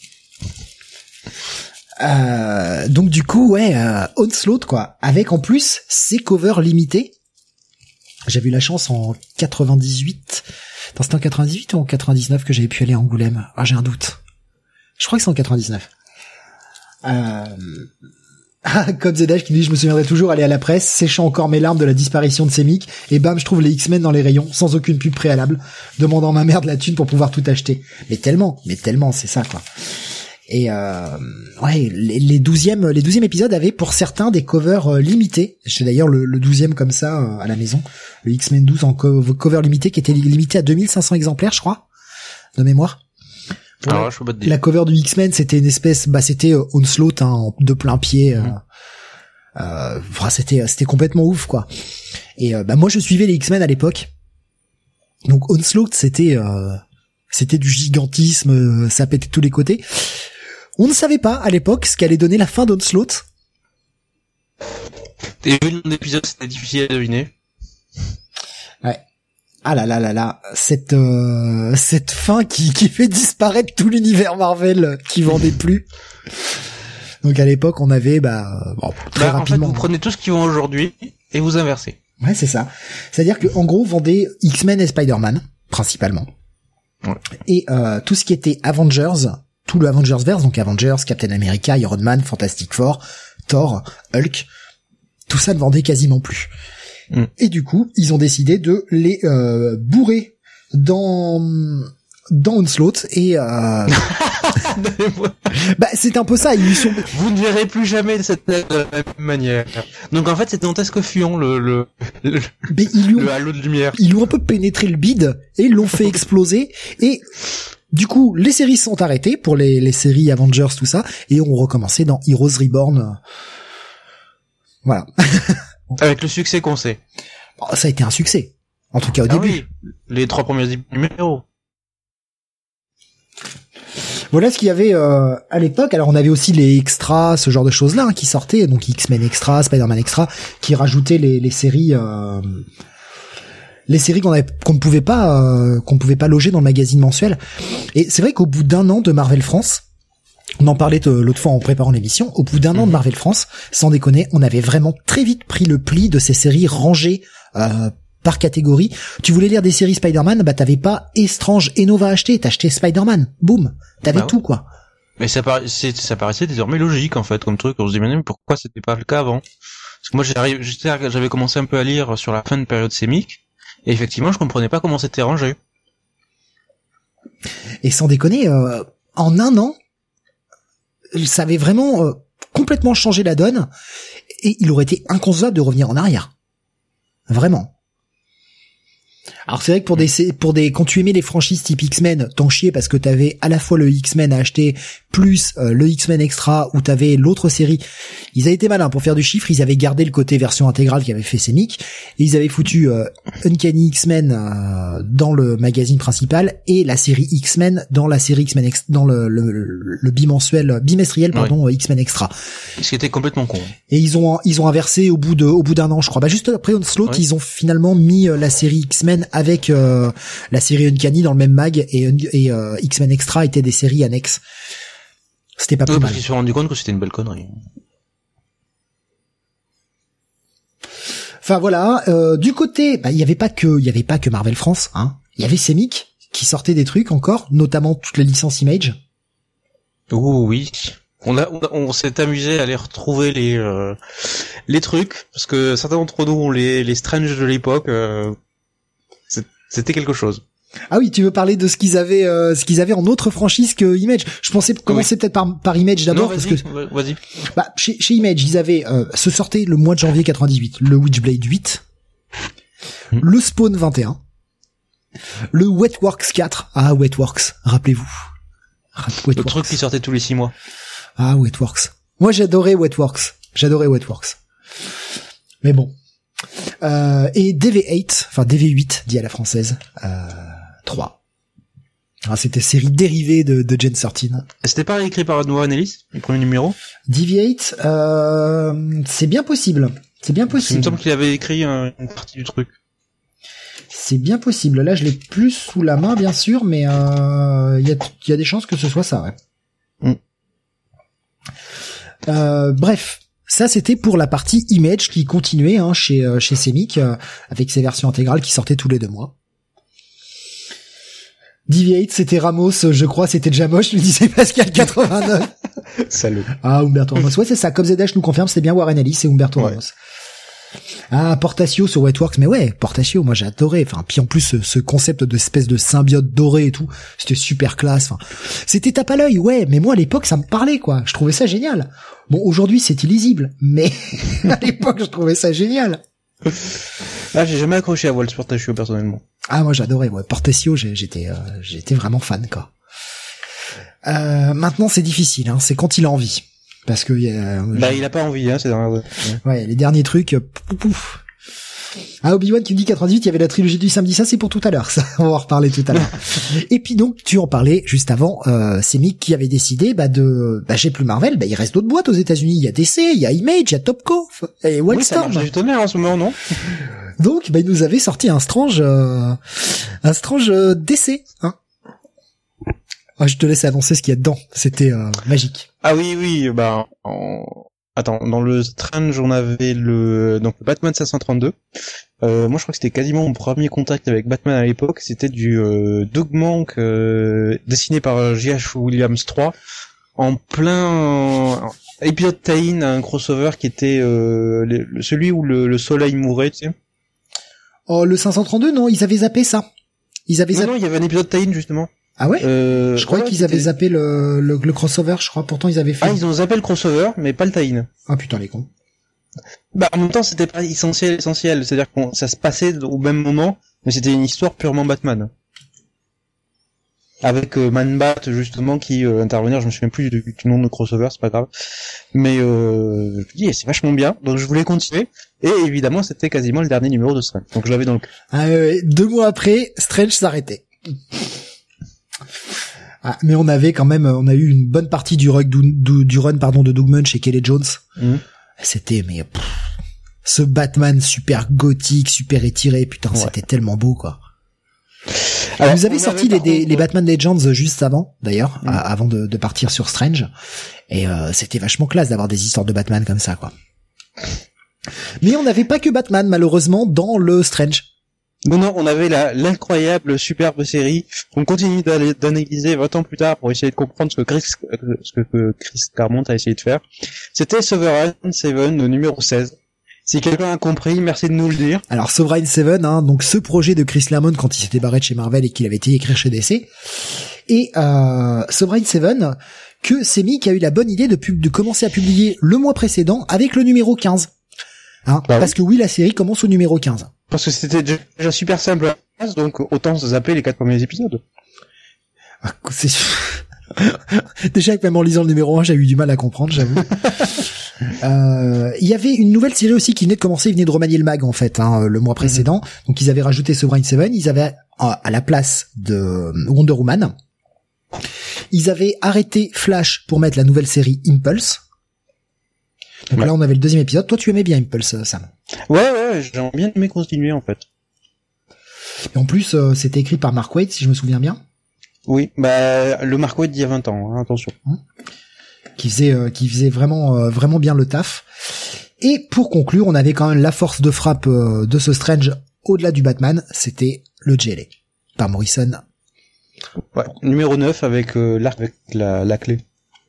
Euh, donc du coup, ouais, euh, Onslaught, quoi, avec en plus ses covers limités. J'avais eu la chance en quatre-vingt-dix-huit. Attends, c'était en quatre-vingt-dix-huit ou en quatre-vingt-dix-neuf que j'avais pu aller à Angoulême? Ah, j'ai un doute. Je crois que c'est en quatre-vingt-dix-neuf. Euh... Ah, comme Zedage qui dit, je me souviendrai toujours aller à la presse, séchant encore mes larmes de la disparition de Semic, et bam, je trouve les X-Men dans les rayons, sans aucune pub préalable, demandant ma mère de la thune pour pouvoir tout acheter. Mais tellement, mais tellement, c'est ça, quoi. Et euh, ouais, les, les douzièmes, les douzièmes épisodes avaient pour certains des covers euh, limités. J'ai d'ailleurs le, le douzième comme ça euh, à la maison, le X-Men douze en co- cover limité qui était limité à deux mille cinq cents exemplaires, je crois, de mémoire. Pour Alors, la, je peux pas te dire. La cover du X-Men, c'était une espèce, bah c'était euh, Onslaught hein, de plein pied. Euh, mmh. euh, enfin, c'était c'était complètement ouf quoi. Et euh, bah moi je suivais les X-Men à l'époque. Donc Onslaught c'était euh, c'était du gigantisme, ça pétait de tous les côtés. On ne savait pas, à l'époque, ce qu'allait donner la fin d'Onslaught. Et vu le nom d'épisode, c'était difficile à deviner. Ouais. Ah là là là là, cette euh, cette fin qui qui fait disparaître tout l'univers Marvel qui vendait plus. Donc à l'époque, on avait bah bon, très bah, rapidement. En fait, vous prenez tout ce qu'ils vend aujourd'hui et vous inversez. Ouais, c'est ça. C'est-à-dire que en gros, vendait X-Men et Spider-Man principalement. Ouais. Et euh, tout ce qui était Avengers, tout le Avengers-verse, donc Avengers, Captain America, Iron Man, Fantastic Four, Thor, Hulk, tout ça ne vendait quasiment plus. Mm. Et du coup, ils ont décidé de les euh, bourrer dans dans Onslaught et euh... Bah, c'est un peu ça, ils sont... Vous ne verrez plus jamais de cette de la même manière. Donc en fait, c'est Dantesque Fuyon, le, le, le, Mais ils lui ont, le halo de lumière. Ils lui ont un peu pénétré le bide, et ils l'ont fait exploser, et du coup, les séries sont arrêtées, pour les, les séries Avengers, tout ça, et ont recommencé dans Heroes Reborn. Voilà. Avec le succès qu'on sait. Bon, ça a été un succès. En tout cas, au ah début. Oui, les trois premiers numéros. Voilà ce qu'il y avait euh, à l'époque. Alors on avait aussi les extras, ce genre de choses-là hein, qui sortaient, donc X-Men Extra, Spider-Man Extra, qui rajoutaient les, les séries, euh, les séries qu'on avait, qu'on ne pouvait pas, euh, qu'on pouvait pas loger dans le magazine mensuel. Et c'est vrai qu'au bout d'un an de Marvel France, on en parlait l'autre fois en préparant l'émission, au bout d'un mmh. an de Marvel France, sans déconner, on avait vraiment très vite pris le pli de ces séries rangées euh, par catégorie. Tu voulais lire des séries Spider-Man, bah t'avais pas Estrange et Nova à acheter, t'achetais Spider-Man, boum, t'avais bah, tout quoi. Mais ça, para... ça paraissait désormais logique en fait comme truc. On se dit mais pourquoi c'était pas le cas avant? Parce que moi j'avais commencé un peu à lire sur la fin de période sémique et effectivement je comprenais pas comment c'était rangé. Et sans déconner, euh, en un an, ça avait vraiment euh, complètement changé la donne et il aurait été inconcevable de revenir en arrière. Vraiment. Alors c'est vrai que pour des pour des quand tu aimais les franchises type X-Men, t'en chiais parce que t'avais à la fois le X-Men à acheter plus euh, le X-Men Extra où t'avais l'autre série. Ils avaient été malins pour faire du chiffre, ils avaient gardé le côté version intégrale qu'avait fait Semic et ils avaient foutu euh, Uncanny X-Men euh, dans le magazine principal et la série X-Men dans la série X-Men ex- dans le le, le, le bimensuel bimestriel pardon oui. X-Men Extra. Ce qui était complètement con. Et ils ont ils ont inversé au bout de au bout d'un an je crois. Bah juste après Onslaught, oui. Ils ont finalement mis euh, la série X-Men avec euh, la série Uncanny dans le même mag et, et euh, X-Men Extra étaient des séries annexes. C'était pas plus oui, mal. Parce qu'ils se sont rendus compte que c'était une belle connerie. Enfin voilà, euh, du côté, bah il y avait pas que il y avait pas que Marvel France, hein. Il y avait Semic qui sortait des trucs encore, notamment toutes les licences Image. Oh oui. On a, on, a, on s'est amusé à aller retrouver les euh, les trucs parce que certains d'entre nous ont les les Strange de l'époque. Euh, c'était quelque chose. Ah oui, tu veux parler de ce qu'ils avaient, euh, ce qu'ils avaient en autre franchise que Image. Je pensais commencer oui. peut-être par, par Image d'abord non, parce que. Vas-y. Bah chez, chez Image, ils avaient euh, se sortait le mois de janvier quatre-vingt-dix-huit, le Witchblade huit, hmm. le Spawn vingt et un, le Wetworks quatre. Ah Wetworks, rappelez-vous. Wetworks. Le truc qui sortait tous les six mois. Ah Wetworks. Moi j'adorais Wetworks. J'adorais Wetworks. Mais bon. Euh, et D V huit, enfin D V huit dit à la française, euh, trois. Alors, c'était série dérivée de, de Gen treize. C'était pas écrit par Warren Ellis, le premier numéro? D V huit, euh, c'est bien possible. C'est bien possible. Il me semble qu'il avait écrit un, une partie du truc. C'est bien possible. Là, je l'ai plus sous la main, bien sûr, mais il euh, y, a, y a des chances que ce soit ça, ouais. Mm. Euh, bref. Ça, c'était pour la partie Image qui continuait hein, chez euh, chez Semic euh, avec ses versions intégrales qui sortaient tous les deux mois. D V huit, c'était Ramos, je crois, c'était déjà moche, nous disait Pascal quatre-vingt-neuf. Salut. Ah, Humberto Ramos. Ouais, c'est ça. Comme Z H nous confirme, c'était bien Warren Ellis et Humberto ouais. Ramos. Ah, Portacio sur Wetworks, mais ouais, Portacio, moi j'ai adoré. Enfin, puis en plus ce, ce concept de espèce de symbiote doré et tout, c'était super classe. Enfin, c'était tape à l'œil, ouais, mais moi à l'époque ça me parlait quoi. Je trouvais ça génial. Bon, aujourd'hui c'est illisible, mais à l'époque je trouvais ça génial. Ah, j'ai jamais accroché à Waltz Portacio personnellement. Ah, moi j'adorais. Ouais, Portacio, j'étais, euh, j'étais vraiment fan quoi. Euh, maintenant c'est difficile, hein. C'est quand il a envie. Parce que euh, bah je... il a pas envie hein c'est dans la... ouais les derniers trucs pouf, pouf. Ah Obi-Wan qui me dit quatre-vingt-dix-huit il y avait la trilogie du samedi, ça c'est pour tout à l'heure, ça on va en reparler tout à l'heure. Et puis donc tu en parlais juste avant, euh, c'est Mick qui avait décidé bah de bah j'ai plus Marvel, bah il reste d'autres boîtes aux États-Unis, il y a D C, il y a Image, il y a Topco et Wildstorm. Oui, ça marche du tonnerre en ce moment, non? Donc bah il nous avait sorti un Strange euh, un Strange euh, D C hein. Ah, je te laisse annoncer ce qu'il y a dedans. C'était euh, magique. Ah oui, oui, bah... En... Attends, dans le Strange, on avait le donc le Batman cinq cent trente-deux. Euh, moi, je crois que c'était quasiment mon premier contact avec Batman à l'époque. C'était du euh, Doug Monk, euh, dessiné par J H Williams trois, en plein euh, épisode tie-in, un crossover qui était euh, le, celui où le, le soleil mourait, tu sais. Oh, le cinq cent trente-deux, non, ils avaient zappé ça. Ils avaient zappé... Non, non, il y avait un épisode tie-in, justement. Ah ouais? Euh, je croyais ouais, qu'ils c'était... avaient zappé le, le, le crossover, je crois. Pourtant, ils avaient fait... Ah, ils ont zappé le crossover, mais pas le tie-in. Ah putain, les cons. Bah, en même temps, c'était pas essentiel, essentiel. C'est-à-dire que ça se passait au même moment, mais c'était une histoire purement Batman. Avec euh, Man-Bat, justement, qui euh, intervenir, je me souviens plus du, du nom de crossover, c'est pas grave. Mais euh, je me dis, c'est vachement bien, donc je voulais continuer. Et évidemment, c'était quasiment le dernier numéro de Strange. Donc je l'avais dans le cœur. Ah ouais, deux mois après, Strange s'arrêtait. Ah, mais on avait quand même, on a eu une bonne partie du, rug, du, du, du run pardon, de Doug Munch chez Kelly Jones. Mmh. C'était, mais pff, ce Batman super gothique, super étiré, putain, ouais. C'était tellement beau, quoi. Alors, vous avez sorti les, des, les Batman Legends juste avant, d'ailleurs, mmh. à, avant de, de partir sur Strange, et euh, c'était vachement classe d'avoir des histoires de Batman comme ça, quoi. Mais on n'avait pas que Batman, malheureusement, dans le Strange. Non, non, on avait la, l'incroyable, superbe série qu'on continue d'analyser vingt ans plus tard pour essayer de comprendre ce que Chris, ce que Chris Claremont a essayé de faire. C'était Sovereign Seven, le numéro seize. Si quelqu'un a compris, merci de nous le dire. Alors, Sovereign Seven, hein, donc ce projet de Chris Claremont quand il s'était barré de chez Marvel et qu'il avait été écrit chez D C. Et, euh, Sovereign Seven, que Semi qui a eu la bonne idée de, pub- de commencer à publier le mois précédent avec le numéro quinze. Hein, bah parce oui. que oui, la série commence au numéro quinze. Parce que c'était déjà super simple, donc autant se zapper les quatre premiers épisodes. C'est... Déjà que même en lisant le numéro un, j'ai eu du mal à comprendre, j'avoue. euh, il y avait une nouvelle série aussi qui venait de commencer, il venait de remanier le mag en fait, hein, le mois précédent. Mm-hmm. Donc ils avaient rajouté Sovereign Seven, ils avaient à la place de Wonder Woman, ils avaient arrêté Flash pour mettre la nouvelle série Impulse. Donc ouais. Là, on avait le deuxième épisode. Toi, tu aimais bien Impulse, Sam? Ouais, ouais, j'ai bien aimé continuer, en fait. Et en plus, euh, c'était écrit par Mark Waid, si je me souviens bien. Oui, bah, le Mark Waid d'il y a vingt ans, hein, attention. Hum. Qui faisait, euh, qui faisait vraiment, euh, vraiment bien le taf. Et pour conclure, on avait quand même la force de frappe euh, de ce Strange au-delà du Batman, c'était le J L A, par Morrison. Ouais, numéro neuf avec euh, l'arc avec la, la clé.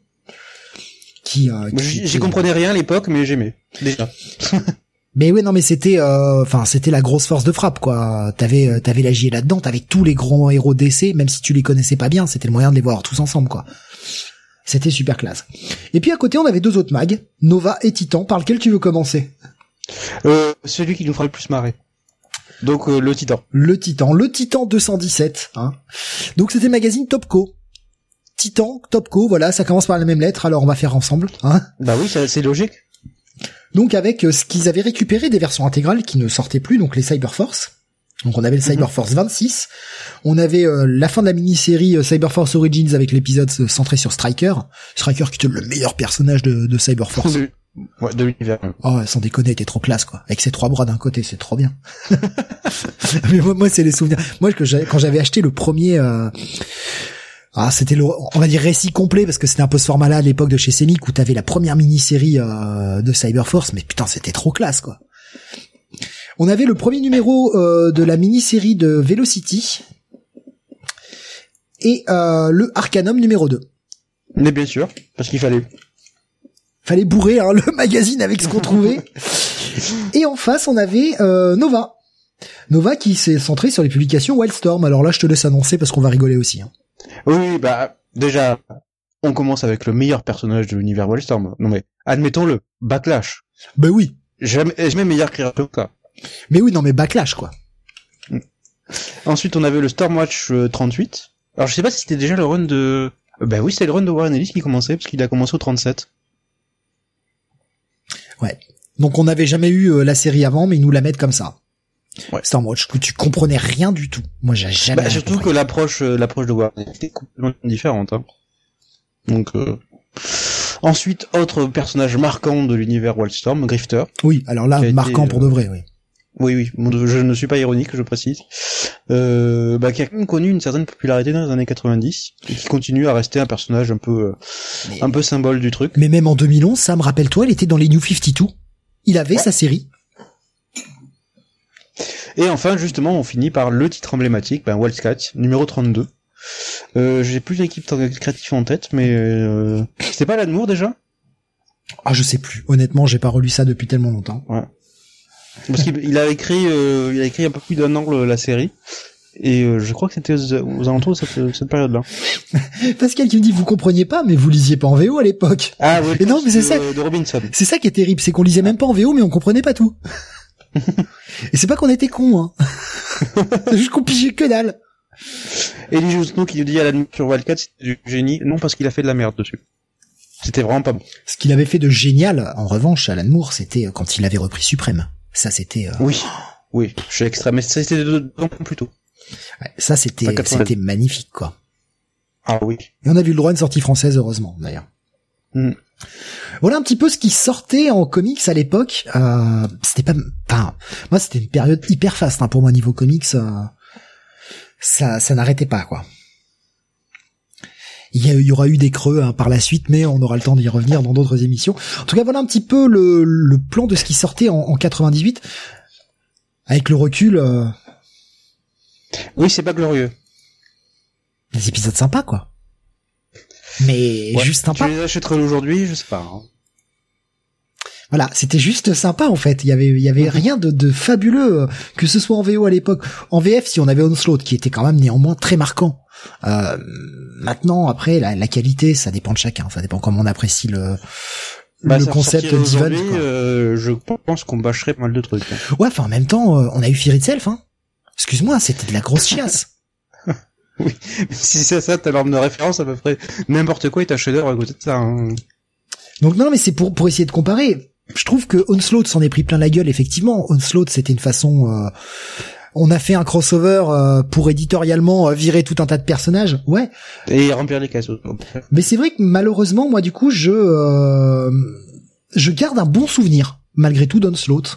Qui, euh, qui j'y, j'y comprenais rien à l'époque, mais j'aimais déjà. Mais ouais, non, mais c'était, enfin, euh, c'était la grosse force de frappe, quoi. T'avais, euh, t'avais la J L A là-dedans, t'avais tous les grands héros D C, même si tu les connaissais pas bien, c'était le moyen de les voir tous ensemble, quoi. C'était super classe. Et puis à côté, on avait deux autres mags, Nova et Titan. Par lequel tu veux commencer? Euh, celui qui nous fera le plus marrer. Donc euh, le Titan. Le Titan, le Titan deux cent dix-sept. Hein. Donc c'était le magazine Topco. Titan, Topco, voilà, ça commence par la même lettre, alors on va faire ensemble. Hein. Bah oui, c'est, c'est logique. Donc avec euh, ce qu'ils avaient récupéré des versions intégrales qui ne sortaient plus, donc les Cyberforce. Donc on avait le Cyberforce mm-hmm. vingt-six, on avait euh, la fin de la mini-série euh, Cyberforce Origins avec l'épisode euh, centré sur Stryker. Stryker qui était le meilleur personnage de, de Cyberforce. De, ouais, de l'univers. Oh, sans déconner, il était trop classe, quoi. Avec ses trois bras d'un côté, c'est trop bien. Mais moi, moi, c'est les souvenirs. Moi, que j'avais, quand j'avais acheté le premier... Euh, Ah, c'était le, on va dire récit complet parce que c'était un peu ce format-là à l'époque de chez Semic où t'avais la première mini-série euh, de Cyberforce, mais putain c'était trop classe quoi. On avait le premier numéro euh, de la mini-série de Velocity et euh, le Arcanum numéro deux. Mais bien sûr, parce qu'il fallait. Fallait bourrer hein, le magazine avec ce qu'on trouvait. Et en face on avait euh, Nova. Nova qui s'est centré sur les publications Wildstorm. Alors là je te laisse annoncer parce qu'on va rigoler aussi. Hein. Oui, bah, déjà, on commence avec le meilleur personnage de l'univers Wildstorm. Non mais, admettons-le, Backlash. Bah oui. Jamais, jamais meilleur créateur que ça. Mais oui, non mais Backlash, quoi. Ensuite, on avait le Stormwatch euh, trente-huit. Alors, je sais pas si c'était déjà le run de... Euh, bah oui, c'était le run de Warren Ellis qui commençait, parce qu'il a commencé au trente-sept. Ouais. Donc, on n'avait jamais eu euh, la série avant, mais ils nous la mettent comme ça. Ouais. Stormwatch, que tu comprenais rien du tout. Moi, j'ai jamais. Bah, surtout compris. Que l'approche, euh, l'approche de Warren était complètement différente. Hein. Donc, euh... ensuite, autre personnage marquant de l'univers Wildstorm, Grifter. Oui, alors là, marquant été, pour de vrai, oui. Oui, oui. Je ne suis pas ironique, je précise. Euh, bah, qui a quand même connu une certaine popularité dans les années quatre-vingt-dix et qui continue à rester un personnage un peu, mais... un peu symbole du truc. Mais même en deux mille onze, Sam, rappelle-toi, il était dans les New cinquante-deux. Il avait ouais. sa série. Et enfin, justement, on finit par le titre emblématique, ben, Wildcat, numéro trente-deux. Euh, j'ai plus l'équipe créative en tête, mais euh, c'était pas l'Amour déjà? Ah, je sais plus. Honnêtement, j'ai pas relu ça depuis tellement longtemps. Ouais. Parce qu'il il a écrit, euh, il a écrit un peu plus d'un an la série, Et euh, je crois que c'était aux, aux alentours de cette, cette période-là. Pascal qui me dit vous compreniez pas, mais vous lisiez pas en V O à l'époque. Ah ouais. Et non, mais c'est ça. De Robinson. C'est ça qui est terrible, c'est qu'on lisait même pas en V O, mais on comprenait pas tout. Et c'est pas qu'on était cons, hein. C'est juste qu'on pigeait que dalle. Elie Jousno qui nous dit Alan sur Wildcat c'était du génie. Non, parce qu'il a fait de la merde dessus. C'était vraiment pas bon. Ce qu'il avait fait de génial, en revanche, Alan Moore, c'était quand il avait repris Suprême. Ça, c'était... Euh... Oui, oui, je suis extrême. Mais ça, c'était deux ans plus tôt. Ouais, ça, c'était c'était magnifique, quoi. Ah oui. Et on a vu le droit à une sortie française, heureusement, d'ailleurs. Mm. Voilà un petit peu ce qui sortait en comics à l'époque. Euh, c'était pas... Enfin, moi, c'était une période hyper faste, hein, pour moi, niveau comics. Euh, ça ça n'arrêtait pas, quoi. Il y, a, il y aura eu des creux hein, par la suite, mais on aura le temps d'y revenir dans d'autres émissions. En tout cas, voilà un petit peu le, le plan de ce qui sortait en, en quatre-vingt-dix-huit. Avec le recul... Euh... Oui, c'est pas glorieux. Des épisodes sympas, quoi. Mais ouais, juste sympa. Tu les achèterais aujourd'hui, je sais pas. Hein. Voilà, c'était juste sympa en fait. Il y avait, il y avait rien de, de fabuleux, que ce soit en V O à l'époque. En V F, si on avait Onslaught, qui était quand même néanmoins très marquant. Euh, maintenant, après, la, la qualité, ça dépend de chacun. Ça dépend comment on apprécie le, bah, le concept d'Event. Euh, je pense qu'on bâcherait pas mal de trucs. Hein. Ouais, enfin en même temps, euh, on a eu Fear Itself. Hein. Excuse-moi, c'était de la grosse chiasse. Oui, mais si c'est ça ta norme de référence, à peu près n'importe quoi est un chef-d'œuvre à côté de ça. Hein. Donc non, mais c'est pour pour essayer de comparer. Je trouve que Onslaught s'en est pris plein la gueule. Effectivement, Onslaught c'était une façon. Euh, on a fait un crossover euh, pour éditorialement euh, virer tout un tas de personnages. Ouais. Et remplir les cases. Mais c'est vrai que malheureusement, moi du coup, je euh, je garde un bon souvenir malgré tout d'Onslaught.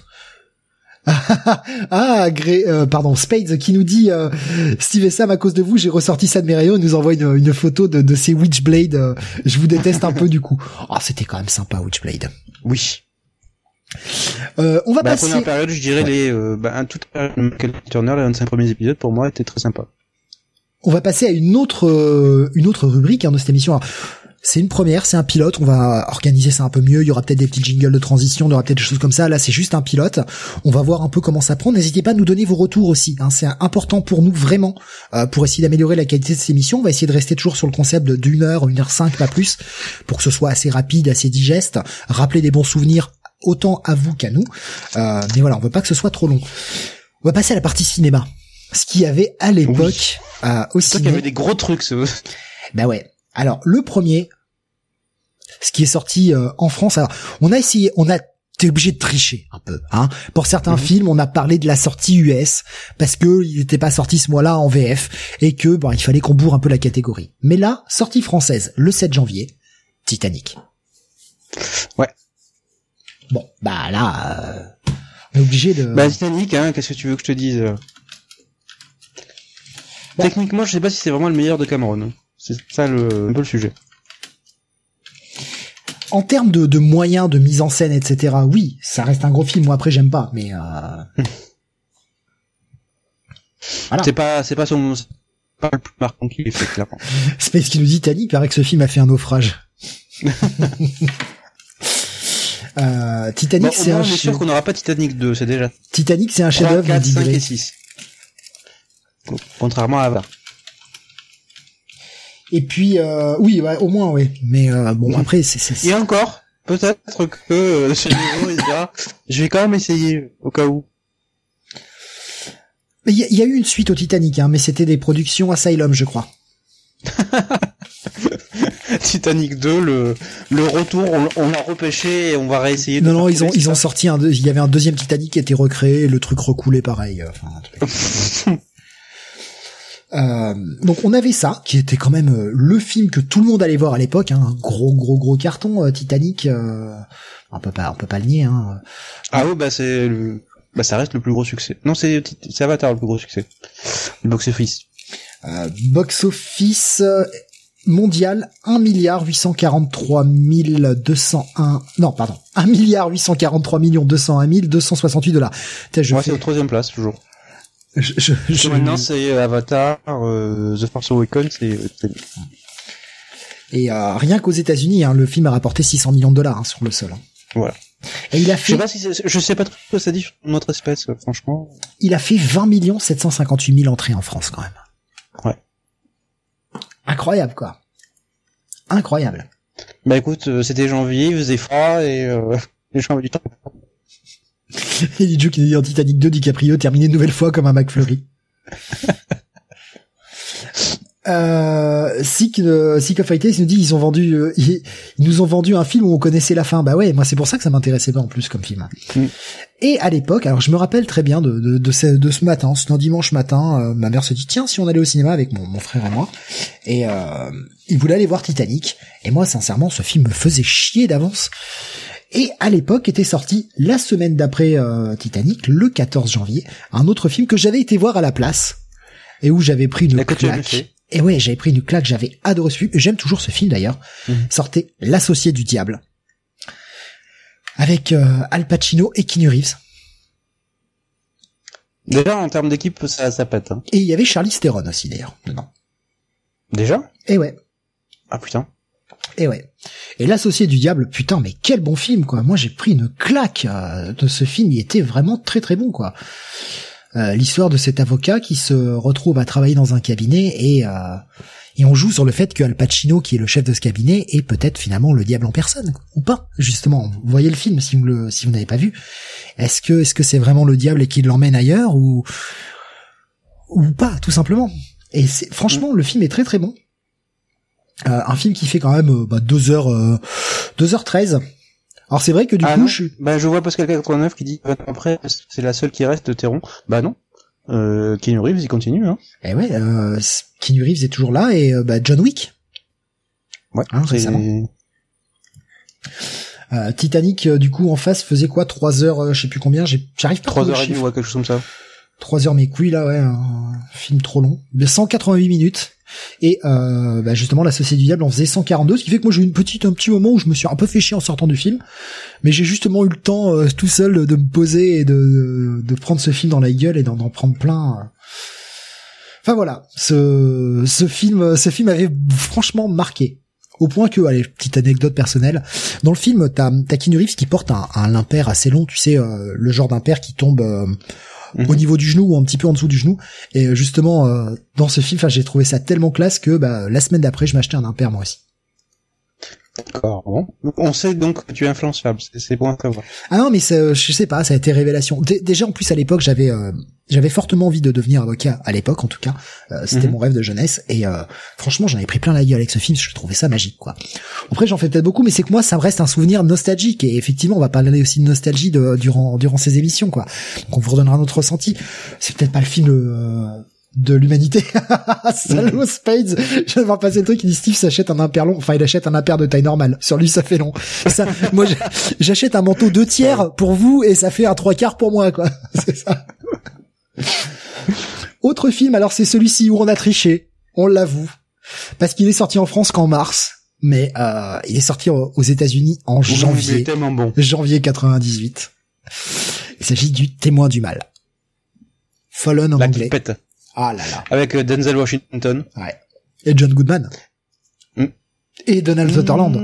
ah, Gré, euh, pardon, Spades qui nous dit euh, Steve et Sam, à cause de vous, j'ai ressorti ça de mes rayons. Il nous envoie une, une photo de, de ces Witchblade. Euh, je vous déteste un peu du coup. Oh, c'était quand même sympa Witchblade. Oui. Euh, on va bah, passer. La première période, je dirais ouais. les, euh, bah, toute la période Turner, les vingt-cinq premiers épisodes pour moi étaient très sympas. On va passer à une autre, euh, une autre rubrique hein, de cette émission. Alors, c'est une première, c'est un pilote, on va organiser ça un peu mieux, il y aura peut-être des petits jingles de transition, il y aura peut-être des choses comme ça, là c'est juste un pilote, on va voir un peu comment ça prend, n'hésitez pas à nous donner vos retours aussi, hein. C'est important pour nous vraiment, euh, pour essayer d'améliorer la qualité de ces émissions, on va essayer de rester toujours sur le concept d'une heure, une heure cinq, pas plus, pour que ce soit assez rapide, assez digeste, rappeler des bons souvenirs, autant à vous qu'à nous, euh, mais voilà, on veut pas que ce soit trop long. On va passer à la partie cinéma, ce qu'il y avait à l'époque oui. euh, au cinéma. C'est vrai qu'il y avait des gros trucs, ça. Bah ouais. Alors le premier, ce qui est sorti euh, en France, alors on a essayé, on a été obligé de tricher un peu, hein. Pour certains mmh. films, on a parlé de la sortie U S parce que il n'était pas sorti ce mois-là en V F et que bon, il fallait qu'on bourre un peu la catégorie. Mais là, sortie française, le sept janvier, Titanic. Ouais. Bon, bah là, euh, on est obligé de. Bah Titanic, hein. Qu'est-ce que tu veux que je te dise bah. Techniquement, je sais pas si c'est vraiment le meilleur de Cameron. C'est ça le, un peu le sujet. En termes de, de moyens, de mise en scène, et cetera, oui, ça reste un gros film. Moi, après, j'aime pas, mais euh... voilà. C'est pas, c'est pas son, c'est pas le plus marquant qu'il ait fait, clairement. Space qui nous dit, Tani, il paraît que ce film a fait un naufrage. euh, Titanic, bon, c'est un. On est sûr qu'on n'aura pas Titanic deux, c'est déjà. Titanic, c'est un chef-d'œuvre. quatre, cinq et six. Contrairement à Avatar. Et puis euh, oui, ouais, au moins oui. Mais euh, bon mmh. après c'est, c'est, c'est... Et encore, peut-être que euh, chez les gens, il dira, je vais quand même essayer au cas où. Il y, y a eu une suite au Titanic, hein, mais c'était des productions Asylum, je crois. Titanic deux, le le retour, on, on l'a repêché et on va réessayer. De non non, ils ont ils ont sorti un, il y avait un deuxième Titanic qui était recréé, et le truc recoulé pareil. Enfin un truc. Euh, donc on avait ça qui était quand même euh, le film que tout le monde allait voir à l'époque, hein, un gros gros gros carton euh, Titanic, euh, on peut pas on peut pas le nier. Hein. Ah ouais bah c'est le, bah ça reste le plus gros succès. Non c'est c'est Avatar le plus gros succès. Le box office. Euh, box office mondial un milliard huit cent quarante-trois mille deux cent un non pardon un milliard huit cent quarante-trois millions deux cent un mille deux cent soixante-huit dollars. Moi ouais, fais... c'est au troisième place toujours. Je, je, je... Maintenant c'est Avatar, euh, The Force Awakens, c'est. c'est... Et euh, rien qu'aux États-Unis, hein, le film a rapporté six cents millions de dollars hein, sur le sol. Hein. Voilà. Et il a fait... Je sais pas si c'est... je sais pas trop ce que ça dit sur notre espèce, franchement. Il a fait vingt millions sept cent cinquante-huit mille entrées en France, quand même. Ouais. Incroyable, quoi. Incroyable. Bah écoute, euh, c'était janvier, il faisait froid et euh, les gens avaient du temps. Et les Joe qui dit en Titanic deux, DiCaprio terminé une nouvelle fois comme un McFlurry. Euh, Sick, euh, Sick of Fighters nous dit ils ont vendu, euh, ils, ils nous ont vendu un film où on connaissait la fin. Bah ouais, moi c'est pour ça que ça m'intéressait pas en plus comme film. Mm. Et à l'époque, alors je me rappelle très bien de de, de, ce, de ce matin, ce dimanche matin, euh, ma mère se dit tiens si on allait au cinéma avec mon, mon frère et moi, et euh, il voulait aller voir Titanic. Et moi sincèrement, ce film me faisait chier d'avance. Et à l'époque était sorti la semaine d'après euh, Titanic, le quatorze janvier, un autre film que j'avais été voir à la place et où j'avais pris une claque. Et ouais, j'avais pris une claque, j'avais adoré ce film. J'aime toujours ce film d'ailleurs. Mmh. Sortait L'Associé du Diable. Avec euh, Al Pacino et Keanu Reeves. Déjà, en termes d'équipe, ça, ça pète. Hein. Et il y avait Charlize Theron aussi d'ailleurs, dedans. Déjà ? Et ouais. Ah putain. Et ouais. Et L'Associé du Diable, putain, mais quel bon film, quoi. Moi, j'ai pris une claque euh, de ce film. Il était vraiment très très bon, quoi. Euh, l'histoire de cet avocat qui se retrouve à travailler dans un cabinet et euh, et on joue sur le fait que Al Pacino, qui est le chef de ce cabinet, est peut-être finalement le diable en personne, ou pas, justement. Vous voyez le film si vous le si vous n'avez pas vu. Est-ce que est-ce que c'est vraiment le diable et qu'il l'emmène ailleurs ou ou pas, tout simplement. Et c'est franchement le film est très très bon. Euh, un film qui fait quand même euh, bah, deux heures euh, deux heures treize. Alors c'est vrai que du ah coup, non. je bah je vois Pascal quatre-vingt-neuf qui dit après c'est la seule qui reste de Théron. Bah non. Euh, Keanu Reeves il continue hein. Eh ouais, euh, Keanu Reeves est toujours là et euh, bah John Wick. Ouais. Hein, récemment. Euh, Titanic euh, du coup en face faisait quoi trois heures, euh, je sais plus combien, j'ai j'arrive pas à trois heures et demie ou quelque chose comme ça. trois heures mes couilles là, ouais, un film trop long. De cent quatre-vingt-huit minutes. Et euh, bah justement l'Associé du Diable en faisait cent quarante-deux, ce qui fait que moi j'ai eu une petite un petit moment où je me suis un peu fait chier en sortant du film, mais j'ai justement eu le temps euh, tout seul de me poser et de, de de prendre ce film dans la gueule et d'en, d'en prendre plein. Enfin voilà, ce ce film ce film avait franchement marqué. Au point que, allez, petite anecdote personnelle, dans le film, t'as, t'as Keanu Reeves qui porte un, un impair assez long, tu sais, euh, le genre d'impair qui tombe euh, mmh. au niveau du genou ou un petit peu en dessous du genou. Et justement, euh, dans ce film, j'ai trouvé ça tellement classe que bah, la semaine d'après, je m'achetais un impair moi aussi. D'accord, bon. On sait donc que tu es influençable, c'est, c'est bon à savoir. Ah non, mais c'est, je sais pas, ça a été révélation. D- déjà, en plus, à l'époque, j'avais... Euh, J'avais fortement envie de devenir avocat à l'époque, en tout cas. Euh, c'était mmh. mon rêve de jeunesse. Et euh, franchement, j'en avais pris plein la gueule avec ce film. Je trouvais ça magique, quoi. Après, j'en fais peut-être beaucoup, mais c'est que moi, ça me reste un souvenir nostalgique. Et effectivement, on va parler aussi de nostalgie de, durant durant ces émissions, quoi. Donc, on vous redonnera notre ressenti. C'est peut-être pas le film euh, de l'humanité. Salaud Spades. Je viens de voir passer le truc. Il dit Steve s'achète un impair long. Enfin, il achète un impair de taille normale. Sur lui, ça fait long. Ça, moi, j'achète un manteau deux tiers pour vous et ça fait un trois quarts pour moi, quoi. C'est ça. Autre film, alors c'est celui-ci où on a triché, on l'avoue, parce qu'il est sorti en France qu'en mars, mais euh, il est sorti aux États-Unis en janvier, bon. janvier quatre-vingt-dix-huit. Il s'agit du Témoin du mal. Fallen en La anglais. Pète. Ah là là. Avec euh, Denzel Washington. Ouais. Et John Goodman. Mm. Et Donald Sutherland.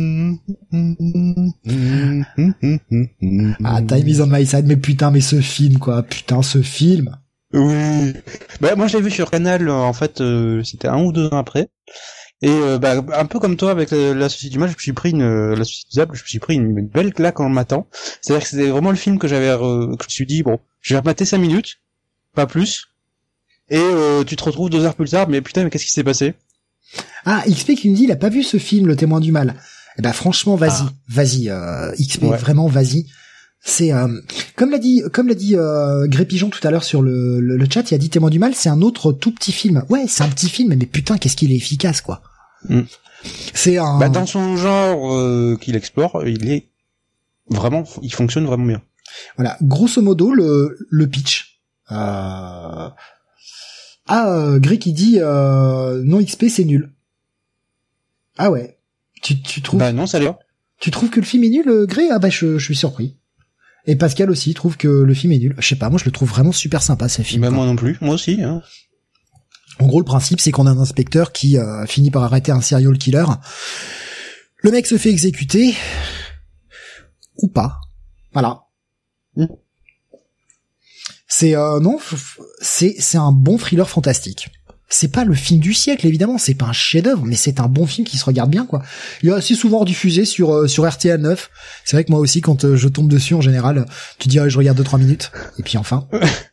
Ah, Time is on my side, mais putain, mais ce film, quoi, putain, ce film. Oui. Bah, moi, je l'ai vu sur Canal, en fait, euh, c'était un ou deux ans après. Et, euh, bah, un peu comme toi, avec la Société du Mal, je me suis pris une, la Société du Diable, je me suis pris une, une belle claque en le matant. C'est-à-dire que c'était vraiment le film que j'avais, euh, que je me suis dit, bon, je vais remater cinq minutes, pas plus. Et, euh, tu te retrouves deux heures plus tard, mais putain, mais qu'est-ce qui s'est passé? Ah, X P qui nous dit, il a pas vu ce film, Le Témoin du Mal. Eh ben, franchement, vas-y, ah. vas-y, euh, X P, ouais. Vraiment, vas-y. C'est, euh, comme l'a dit, comme l'a dit, euh, Gré Pigeon tout à l'heure sur le, le, le chat, il a dit Témoin du Mal, c'est un autre tout petit film. Ouais, c'est un petit film, mais putain, qu'est-ce qu'il est efficace, quoi. Mm. C'est un... Bah, dans son genre, euh, qu'il explore, il est vraiment, il fonctionne vraiment bien. Voilà. Grosso modo, le, le pitch, euh, Ah, euh, Gré qui dit euh, non X P c'est nul. Ah ouais. Tu tu trouves Bah non, ça l'est. Tu trouves que le film est nul, Gré? Ah bah je je suis surpris. Et Pascal aussi trouve que le film est nul. Je sais pas, moi je le trouve vraiment super sympa ce film. Bah moi non plus, moi aussi hein. En gros, le principe c'est qu'on a un inspecteur qui euh, finit par arrêter un serial killer. Le mec se fait exécuter ou pas. Voilà. Mm. C'est euh, non, c'est c'est un bon thriller fantastique. C'est pas le film du siècle évidemment, c'est pas un chef-d'œuvre, mais c'est un bon film qui se regarde bien quoi. Il est assez souvent rediffusé sur euh, sur R T L neuf. C'est vrai que moi aussi quand euh, je tombe dessus en général, tu dis ah, je regarde deux trois minutes et puis enfin.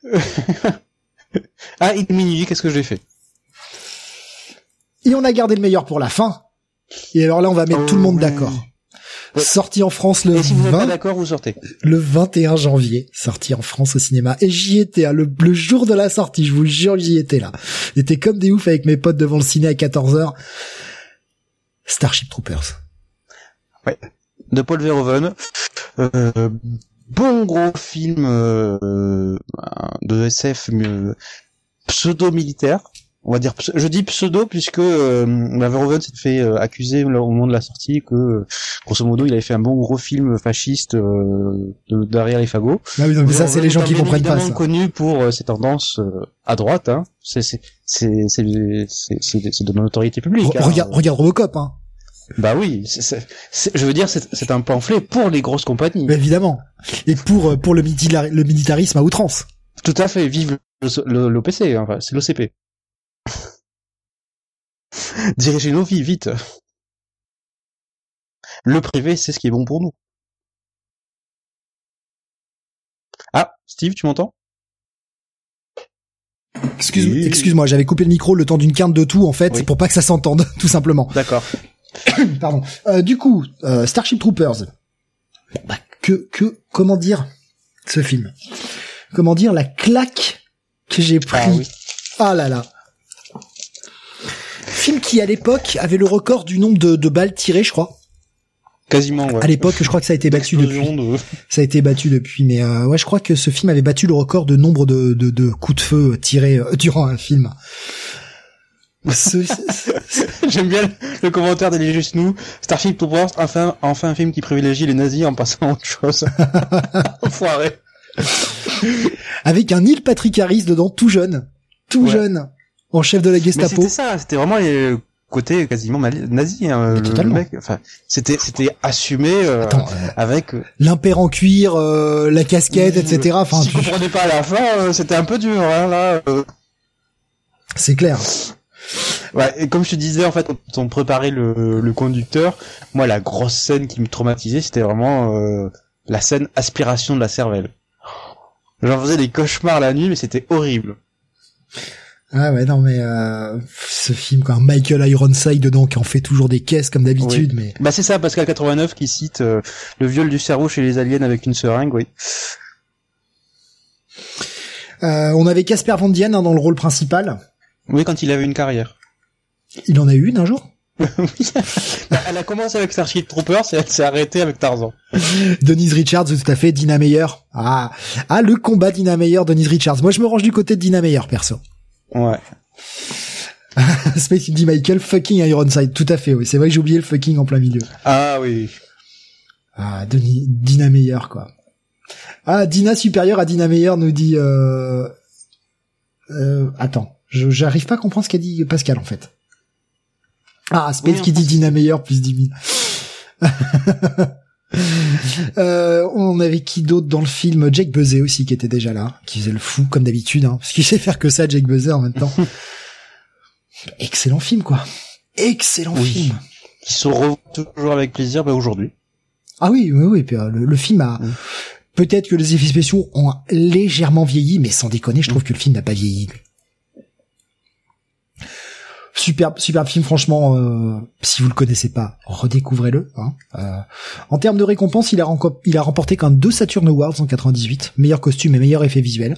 Ah, il est minuit, qu'est-ce que j'ai fait? Et on a gardé le meilleur pour la fin. Et alors là on va mettre oh, tout le monde oui. d'accord. Ouais. Sorti en France le et si vous vingt... n'êtes pas d'accord, vous sortez. Le vingt et un janvier, sorti en France au cinéma. Et j'y étais, hein, le, le jour de la sortie, je vous jure, j'y étais là. J'étais comme des oufs avec mes potes devant le ciné à quatorze heures. Starship Troopers. Ouais. De Paul Verhoeven. Euh, bon gros film euh, de S F euh, pseudo-militaire. On va dire, je dis pseudo puisque euh, Verhoeven s'est fait euh, accuser au moment de la sortie que, euh, grosso modo, il avait fait un bon gros film fasciste euh, de, derrière les fagots. Ah oui, donc ça, c'est les gens qui comprennent pas ça. Connu pour euh, ses tendances euh, à droite, hein. C'est c'est c'est c'est c'est, c'est, c'est de notoriété publique. Re- hein. Regarde, regarde Robocop, hein. Bah oui, c'est, c'est, c'est, je veux dire, c'est, c'est un pamphlet pour les grosses compagnies. Mais évidemment, et pour pour le, milita- le militarisme à outrance. Tout à fait. Vive le, le, l'O P C, enfin, c'est l'O C P. Dirigez nos vies, vite. Le privé, c'est ce qui est bon pour nous. Ah, Steve, tu m'entends? Excuse, oui. Excuse-moi, j'avais coupé le micro le temps d'une quinte de tout, en fait, oui. pour pas que ça s'entende, tout simplement. D'accord. Pardon. Euh, du coup, euh, Starship Troopers. Bah, que, que, comment dire, ce film? Comment dire, la claque que j'ai pris. Ah, oui. Ah là là. Film qui, à l'époque, avait le record du nombre de, de balles tirées, je crois. Quasiment, ouais. À l'époque, je crois que ça a été battu depuis. De... Ça a été battu depuis, mais euh, ouais, je crois que ce film avait battu le record de nombre de, de, de coups de feu tirés euh, durant un film. Ce... J'aime bien le commentaire d'Elie Juste nous. Starship Troopers, enfin, enfin un film qui privilégie les nazis en passant à autre chose. Enfoiré. Avec un Neil Patrick Harris dedans, tout jeune. Tout ouais. jeune. En chef de la Gestapo. Mais c'était ça, c'était vraiment les côtés quasiment nazi, hein, le, le mec. Enfin, c'était, c'était assumé euh, Attends, euh, avec euh... l'impair en cuir, euh, la casquette, et cetera. Enfin, si tu comprenais pas à la fin, euh, c'était un peu dur, hein, là. Euh... C'est clair. Ouais, et comme je te disais, en fait, quand on préparait le, le conducteur, moi, la grosse scène qui me traumatisait, c'était vraiment euh, la scène aspiration de la cervelle. J'en faisais des cauchemars la nuit, mais c'était horrible. Ah ouais, non mais euh, ce film quoi, Michael Ironside dedans qui en fait toujours des caisses comme d'habitude, oui. mais bah c'est ça, Pascal quatre-vingt-neuf qui cite euh, le viol du cerveau chez les aliens avec une seringue, oui. Euh, on avait Casper Van Dien hein, dans le rôle principal. Oui, quand il avait une carrière. Il en a eu une un jour. Oui. Elle a commencé avec Starship Troopers et elle s'est arrêtée avec Tarzan. Denise Richards, tout à fait. Dina Meyer. Ah, ah le combat Dina Meyer, Denise Richards. Moi je me range du côté de Dina Meyer perso. Ouais. Space dit Michael fucking Ironside, tout à fait, oui. C'est vrai que j'ai oublié le fucking en plein milieu. Ah oui. Ah, Denis, Dina Meyer, quoi. Ah, Dina supérieure à Dina Meyer nous dit, euh, euh, attends, je, j'arrive pas à comprendre ce qu'a dit Pascal, en fait. Ah, Space oui, qui dit Dina Meyer plus dix mille. Euh, on avait qui d'autre dans le film? Jake Buzzet aussi qui était déjà là, qui faisait le fou comme d'habitude, hein, parce qu'il sait faire que ça, Jake Buzzet en même temps. Excellent film quoi, excellent oui. film. Qui se revoit toujours avec plaisir, bah aujourd'hui. Ah oui, oui, oui. Puis, euh, le, le film a oui. peut-être que les effets spéciaux ont légèrement vieilli, mais sans déconner, je trouve oui. que le film n'a pas vieilli. Superbe, superbe film, franchement, euh, si vous le connaissez pas, redécouvrez-le. Hein. Euh, en termes de récompenses, il a, renco- il a remporté quand même deux Saturn Awards en quatre-vingt-dix-huit, meilleur costume et meilleur effet visuel.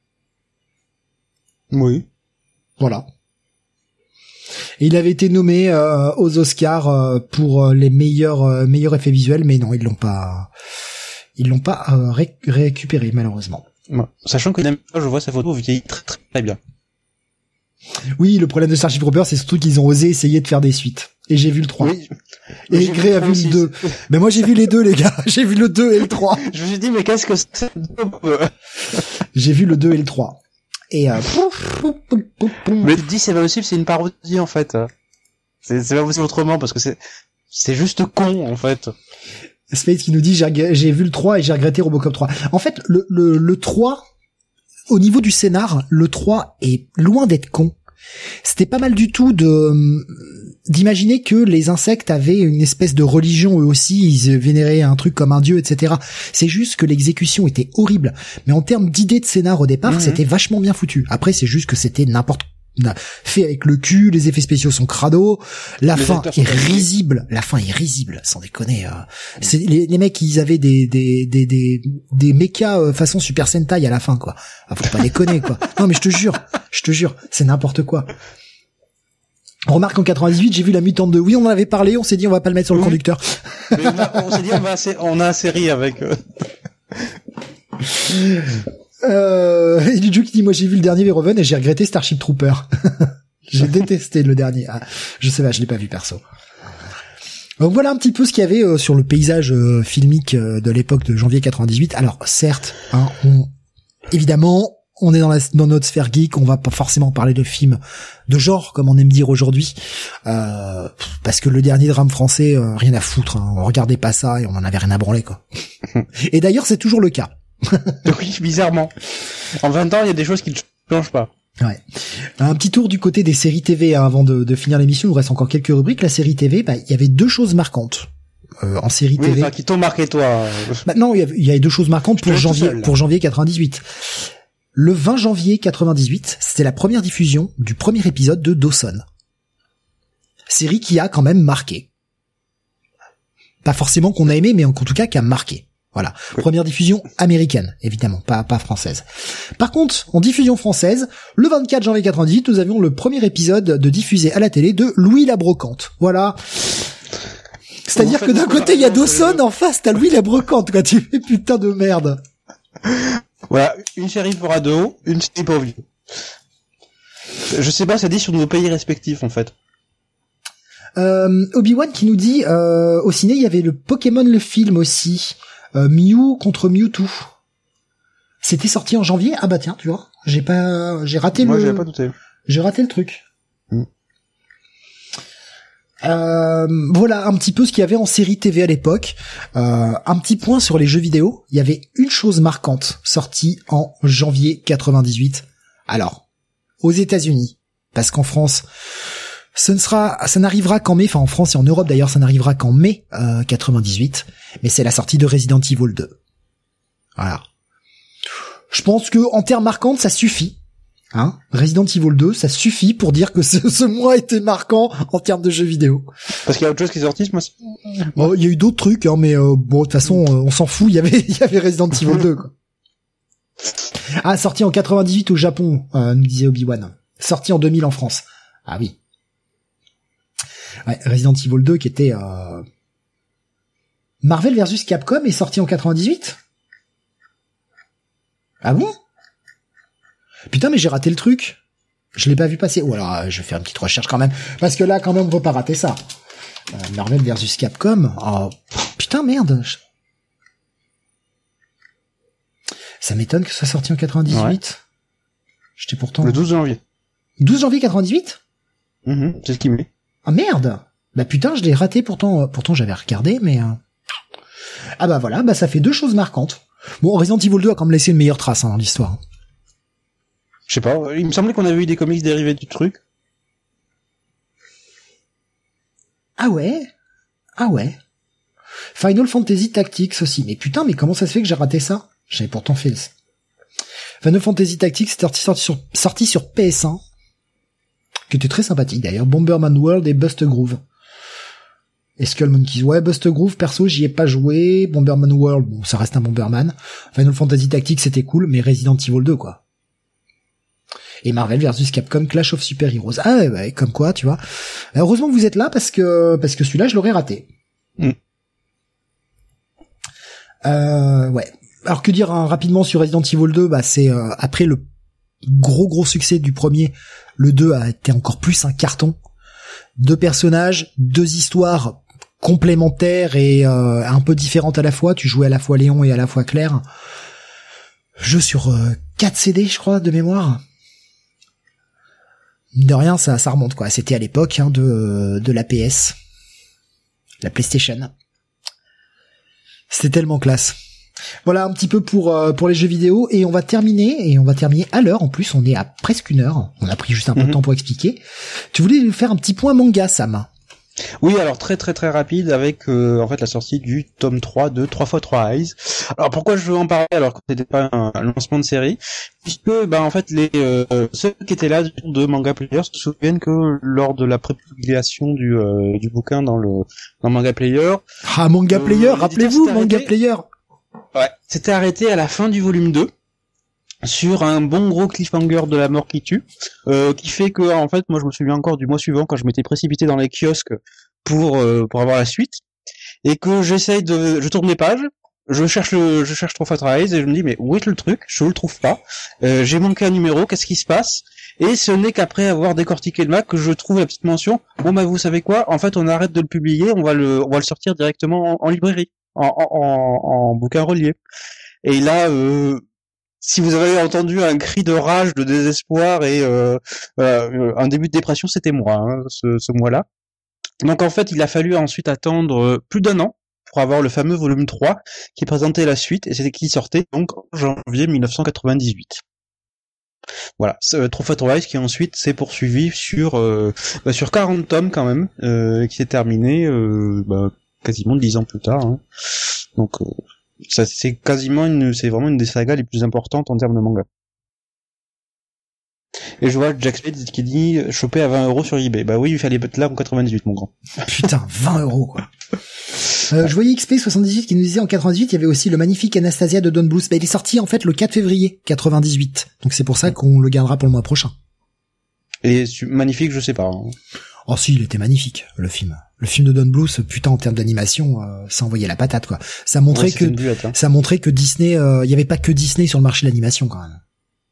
Oui. Voilà. Et il avait été nommé euh, aux Oscars euh, pour les meilleurs euh, meilleurs effets visuels, mais non, ils l'ont pas, ils l'ont pas euh, ré- récupéré malheureusement. Ouais. Sachant que je vois sa photo vieillit très très très bien. Oui, le problème de Starship Troopers, c'est surtout qu'ils ont osé essayer de faire des suites. Et j'ai vu le trois. Oui. Et Grey a vu le deux. Mais moi, j'ai vu les deux, les gars. J'ai vu le deux et le trois. Je me suis dit, mais qu'est-ce que c'est? J'ai vu le deux et le trois. Et, euh... Mais tu te dis, c'est pas possible, c'est une parodie, en fait. C'est, c'est pas possible autrement, parce que c'est, c'est juste con, en fait. Spade qui nous dit j'ai, j'ai vu le trois et j'ai regretté Robocop trois. En fait, le, le, le trois, au niveau du scénar, le trois est loin d'être con. C'était pas mal du tout de d'imaginer que les insectes avaient une espèce de religion eux aussi, ils vénéraient un truc comme un dieu, et cetera. C'est juste que l'exécution était horrible. Mais en termes d'idées de scénar au départ, mmh. c'était vachement bien foutu. Après, c'est juste que c'était n'importe fait avec le cul, les effets spéciaux sont crado, la les fin est risible, la fin est risible, sans déconner. Euh. C'est les, les mecs ils avaient des des des des des mechas euh, façon Super Sentai à la fin quoi. Ah, faut pas déconner quoi. Non mais je te jure, je te jure, c'est n'importe quoi. On remarque en quatre-vingt-dix-huit, j'ai vu la mutante de oui, on en avait parlé, on s'est dit on va pas le mettre sur le oui. conducteur. Mais on, a, on s'est dit on va assez, on a une série avec euh... Euh, et du qui dit moi j'ai vu le dernier Verhoeven et j'ai regretté Starship Trooper. J'ai détesté le dernier. Ah, je sais pas, je l'ai pas vu perso. Donc voilà un petit peu ce qu'il y avait euh, sur le paysage euh, filmique euh, de l'époque de janvier quatre-vingt-dix-huit. Alors certes, hein, on, évidemment, on est dans, la, dans notre sphère geek, on va pas forcément parler de films de genre comme on aime dire aujourd'hui, euh, parce que le dernier drame français, euh, rien à foutre. Hein, on regardait pas ça et on en avait rien à branler quoi. Et d'ailleurs c'est toujours le cas. Oui, bizarrement. En vingt ans, il y a des choses qui ne changent pas. Ouais. Un petit tour du côté des séries T V hein, avant de, de finir l'émission. Il nous reste encore quelques rubriques. La série T V, bah, il y avait deux choses marquantes euh, en série oui, T V. Enfin, qui t'ont marqué toi. Maintenant, il y avait, il y avait deux choses marquantes pour janvier, pour janvier quatre-vingt-dix-huit. Le vingt janvier quatre-vingt-dix-huit, c'était la première diffusion du premier épisode de Dawson. Série qui a quand même marqué. Pas forcément qu'on a aimé, mais en tout cas qui a marqué. Voilà. Première diffusion américaine, évidemment, pas, pas française. Par contre, en diffusion française, le vingt-quatre janvier quatre-vingt-dix-huit, nous avions le premier épisode de diffusé à la télé de Louis la Brocante. Voilà. C'est-à-dire que d'un côté, il y a Dawson, en face, t'as Louis la Brocante, quoi. Tu fais putain de merde. Voilà. Une série pour ados, une série pour vieux. Je sais pas, ça dit sur nos pays respectifs, en fait. Euh, Obi-Wan qui nous dit, euh, au ciné, il y avait le Pokémon le film aussi. Euh, Mew contre Mewtwo. C'était sorti en janvier. Ah bah tiens, tu vois, j'ai pas, j'ai raté Moi, le. Moi, j'avais pas douté. J'ai raté le truc. Mm. Euh, voilà un petit peu ce qu'il y avait en série T V à l'époque. Euh, un petit point sur les jeux vidéo. Il y avait une chose marquante sortie en janvier quatre-vingt-dix-huit. Alors, aux États-Unis, parce qu'en France. Ce ne sera, ça n'arrivera qu'en mai, enfin en France et en Europe d'ailleurs, ça n'arrivera qu'en mai euh, quatre-vingt-dix-huit, mais c'est la sortie de Resident Evil deux. Voilà. Je pense que en termes marquants, ça suffit. Hein, Resident Evil deux, ça suffit pour dire que ce, ce mois était marquant en termes de jeux vidéo. Parce qu'il y a autre chose qui est sorti ce mois-ci. Bon, il y a eu d'autres trucs, hein, mais euh, bon, de toute façon, euh, on s'en fout. Il y avait, il y avait Resident Evil deux. Quoi. Ah, sorti en quatre-vingt-dix-huit au Japon, euh, nous disait Obi-Wan. Sorti en deux mille en France. Ah oui. Ouais, Resident Evil deux qui était euh... Marvel versus Capcom est sorti en quatre-vingt-dix-huit. Ah bon? Putain mais j'ai raté le truc. Je l'ai pas vu passer. Ou alors euh, je vais faire une petite recherche quand même parce que là quand même on peut pas rater ça. Euh, Marvel versus Capcom. Oh putain merde. Ça m'étonne que ça soit sorti en quatre-vingt-dix-huit. Ouais. J'étais pourtant le douze janvier. douze janvier quatre-vingt-dix-huit. Mmh, c'est ce qui me met. Ah merde. Bah putain, je l'ai raté pourtant. Pourtant j'avais regardé, mais euh... ah bah voilà, bah ça fait deux choses marquantes. Bon, Resident Evil deux a quand même laissé une meilleure trace hein, dans l'histoire. Je sais pas. Il me semblait qu'on avait eu des comics dérivés du truc. Ah ouais. Ah ouais. Final Fantasy Tactics aussi. Mais putain, mais comment ça se fait que j'ai raté ça? J'avais pourtant fait ça. Final Fantasy Tactics c'était sorti sur sorti sur P S un. Qui était très sympathique d'ailleurs, Bomberman World et Bust Groove. Et Skull Monkeys, ouais, Bust Groove, perso, j'y ai pas joué, Bomberman World, bon, ça reste un Bomberman. Final Fantasy Tactics, c'était cool, mais Resident Evil deux, quoi. Et Marvel versus Capcom Clash of Super Heroes. Ah ouais, ouais, comme quoi, tu vois. Heureusement que vous êtes là, parce que, parce que celui-là, je l'aurais raté. Mm. Euh, ouais. Alors que dire, hein, rapidement sur Resident Evil deux, bah, c'est, euh, après le gros gros succès du premier, le deux a été encore plus un carton. Deux personnages, deux histoires complémentaires et euh, un peu différentes à la fois. Tu jouais à la fois Léon et à la fois Claire. Jeu sur euh, quatre C D, je crois, de mémoire. De rien, ça, ça remonte quoi. C'était à l'époque hein, de de la P S, la PlayStation. C'était tellement classe. Voilà un petit peu pour euh, pour les jeux vidéo et on va terminer et on va terminer à l'heure. En plus, on est à presque une heure. On a pris juste un peu mm-hmm. de temps pour expliquer. Tu voulais faire un petit point manga, Sam? Oui, alors très très très rapide avec euh, en fait la sortie du tome trois de trois fois trois Eyes. Alors pourquoi je veux en parler alors que c'était pas un, un lancement de série, puisque bah en fait les euh, ceux qui étaient là de Manga Player se souviennent que lors de la prépublication du euh, du bouquin dans le dans Manga Player. Ah Manga euh, Player, rappelez-vous Manga Player. Ouais, c'était arrêté à la fin du volume deux. Sur un bon gros cliffhanger de la mort qui tue, euh, qui fait que en fait moi je me souviens encore du mois suivant quand je m'étais précipité dans les kiosques pour euh, pour avoir la suite et que j'essaye de je tourne les pages, je cherche le je cherche trois fois trois Eyes et je me dis mais où est le truc, je le trouve pas, euh, j'ai manqué un numéro, qu'est-ce qui se passe? Et ce n'est qu'après avoir décortiqué le Mac que je trouve la petite mention. Bon bah vous savez quoi, en fait on arrête de le publier, on va le on va le sortir directement en, en librairie, en, en en en bouquin relié. Et là euh, si vous avez entendu un cri de rage, de désespoir et euh, euh, un début de dépression, c'était moi, hein, ce, ce mois-là. Donc en fait, il a fallu ensuite attendre plus d'un an pour avoir le fameux volume trois qui présentait la suite et c'était qui sortait donc en janvier mille neuf cent quatre-vingt-dix-huit. Voilà, trois fois trois Eyes qui ensuite s'est poursuivi sur euh, bah, sur quarante tomes quand même, euh, qui s'est terminé euh, bah, quasiment dix ans plus tard. Hein. Donc euh, ça c'est quasiment une c'est vraiment une des sagas les plus importantes en termes de manga. Et je vois Jack Spade qui dit choper à vingt euros sur eBay. Bah oui, il fallait être là en quatre-vingt-dix-huit mon grand. Putain, vingt euros quoi. Euh, je voyais X P soixante-dix-huit qui nous disait en quatre-vingt-dix-huit il y avait aussi le magnifique Anastasia de Don Bluth. Bah il est sorti en fait le quatre février quatre-vingt-dix-huit. Donc c'est pour ça qu'on le gardera pour le mois prochain. Et magnifique, je sais pas. Hein. Oh si, il était magnifique le film. Le film de Don Bluth, putain en termes d'animation, euh, ça envoyait la patate quoi. Ça montrait ouais, que buette, hein. ça montrait que Disney, il euh, y avait pas que Disney sur le marché de l'animation quand même.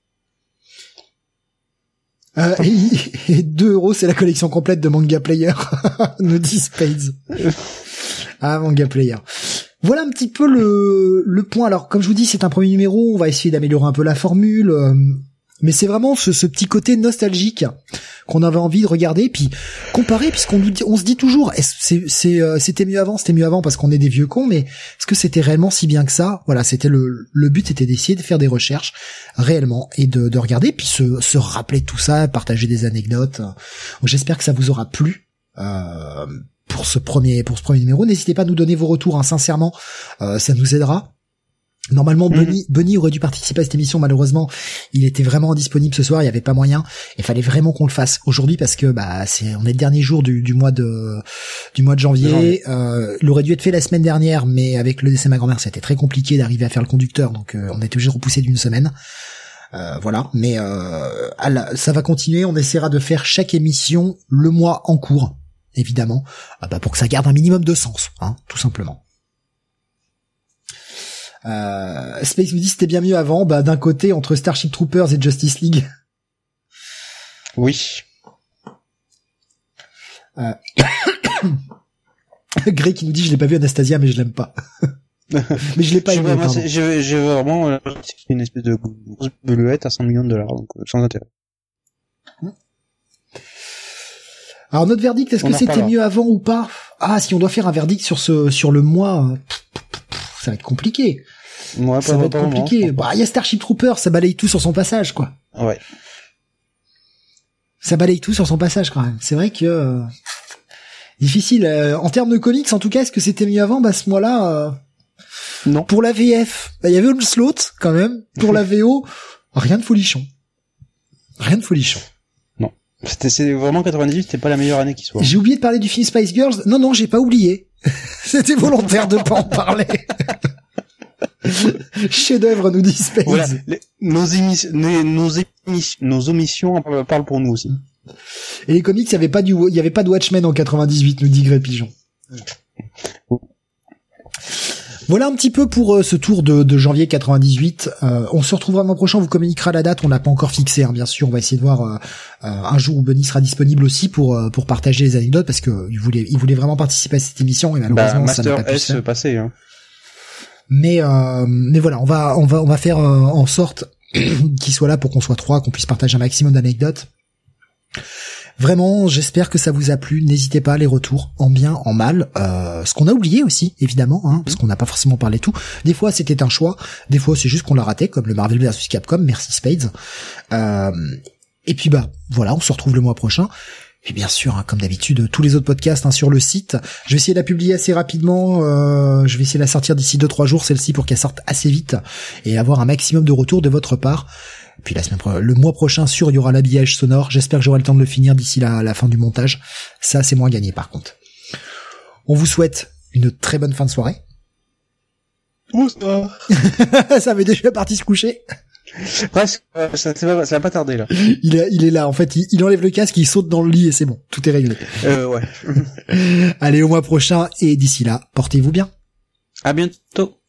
Euh, et, et deux euros, c'est la collection complète de Manga Player, nous dit Spades. Ah, Manga Player. Voilà un petit peu le, le point. Alors, comme je vous dis, c'est un premier numéro, on va essayer d'améliorer un peu la formule, euh, mais c'est vraiment ce, ce petit côté nostalgique qu'on avait envie de regarder, puis comparer, puisqu'on nous dit, on se dit toujours, est-ce, c'est, c'est, euh, c'était mieux avant, c'était mieux avant parce qu'on est des vieux cons, mais est-ce que c'était réellement si bien que ça? Voilà, c'était le, le but était d'essayer de faire des recherches réellement et de, de regarder, puis se, se rappeler de tout ça, partager des anecdotes. Donc, j'espère que ça vous aura plu. Euh, pour ce premier, pour ce premier numéro, n'hésitez pas à nous donner vos retours, hein, sincèrement, euh, ça nous aidera. Normalement, mmh. Bunny, Bunny aurait dû participer à cette émission. Malheureusement, il était vraiment indisponible ce soir. Il y avait pas moyen. Il fallait vraiment qu'on le fasse aujourd'hui parce que bah c'est on est le dernier jour du, du mois de du mois de janvier. janvier. Euh, il aurait dû être fait la semaine dernière, mais avec le décès de ma grand-mère, c'était très compliqué d'arriver à faire le conducteur. Donc euh, on était obligé de repousser d'une semaine. Euh, voilà. Mais euh, la, ça va continuer. On essaiera de faire chaque émission le mois en cours, évidemment, ah bah pour que ça garde un minimum de sens, hein, tout simplement. Euh, Space nous dit c'était bien mieux avant, bah d'un côté entre Starship Troopers et Justice League. Oui. Euh... Grey qui nous dit je l'ai pas vu Anastasia mais je l'aime pas. Mais je l'ai pas aimé. Vraiment, j'ai, j'ai vraiment euh, une espèce de grosse beluette à cent millions de dollars, donc euh, sans intérêt. Alors notre verdict, est-ce on que c'était mieux avant ou pas? Ah, si on doit faire un verdict sur ce sur le mois, ça va être compliqué. Ouais, ça va être compliqué. Bah, il y a Starship Troopers, ça balaye tout sur son passage, quoi. Ouais. Ça balaye tout sur son passage, quand même. C'est vrai que euh, difficile. Euh, en termes de comics, en tout cas, est-ce que c'était mieux avant? Bah, ce mois-là, euh, non. Pour la V F, bah, il y avait Onslaught, quand même. Pour la V O, rien de folichon. Rien de folichon. Non. C'était, c'est vraiment quatre-vingt-dix, c'était pas la meilleure année qui soit. J'ai oublié de parler du film Spice Girls. Non, non, j'ai pas oublié. C'était volontaire de pas en parler. Chef-d'œuvre, nous dit Space. Voilà, les, nos, émis, nos, nos, émis, nos omissions parlent pour nous aussi. Et les comics, il y avait pas du, il y avait pas de Watchmen en quatre-vingt-dix-huit, nous dit Grey Pigeon. Voilà un petit peu pour euh, ce tour de, de janvier quatre-vingt-dix-huit. Euh, on se retrouvera le mois prochain, on vous communiquera la date, on l'a pas encore fixé, hein, bien sûr. On va essayer de voir euh, euh, un jour où Bunny sera disponible aussi pour euh, pour partager les anecdotes parce que il voulait il voulait vraiment participer à cette émission et malheureusement bah, ça n'a pas pu se faire. Passé, hein. Mais euh, mais voilà, on va on va on va faire euh, en sorte qu'il soit là pour qu'on soit trois, qu'on puisse partager un maximum d'anecdotes. Vraiment, j'espère que ça vous a plu. N'hésitez pas, les retours, en bien, en mal. Euh, ce qu'on a oublié aussi, évidemment, hein, parce qu'on n'a pas forcément parlé tout. Des fois, c'était un choix. Des fois, c'est juste qu'on l'a raté, comme le Marvel versus Capcom. Merci Spades. Euh, et puis bah, voilà, on se retrouve le mois prochain. Et bien sûr, hein, comme d'habitude, tous les autres podcasts hein, sur le site. Je vais essayer de la publier assez rapidement. Euh, je vais essayer de la sortir d'ici deux trois jours, celle-ci, pour qu'elle sorte assez vite et avoir un maximum de retours de votre part. Puis la semaine, le mois prochain, sûr, il y aura l'habillage sonore. J'espère que j'aurai le temps de le finir d'ici la, la fin du montage. Ça, c'est moins gagné, par contre. On vous souhaite une très bonne fin de soirée. Bonsoir. Ça avait déjà parti se coucher. Presque, euh, ça, ça, va, ça va pas tarder, là. Il est, il est là, en fait, il, il enlève le casque, il saute dans le lit et c'est bon. Tout est réglé. Euh, ouais. Allez, au mois prochain, et d'ici là, portez-vous bien. À bientôt.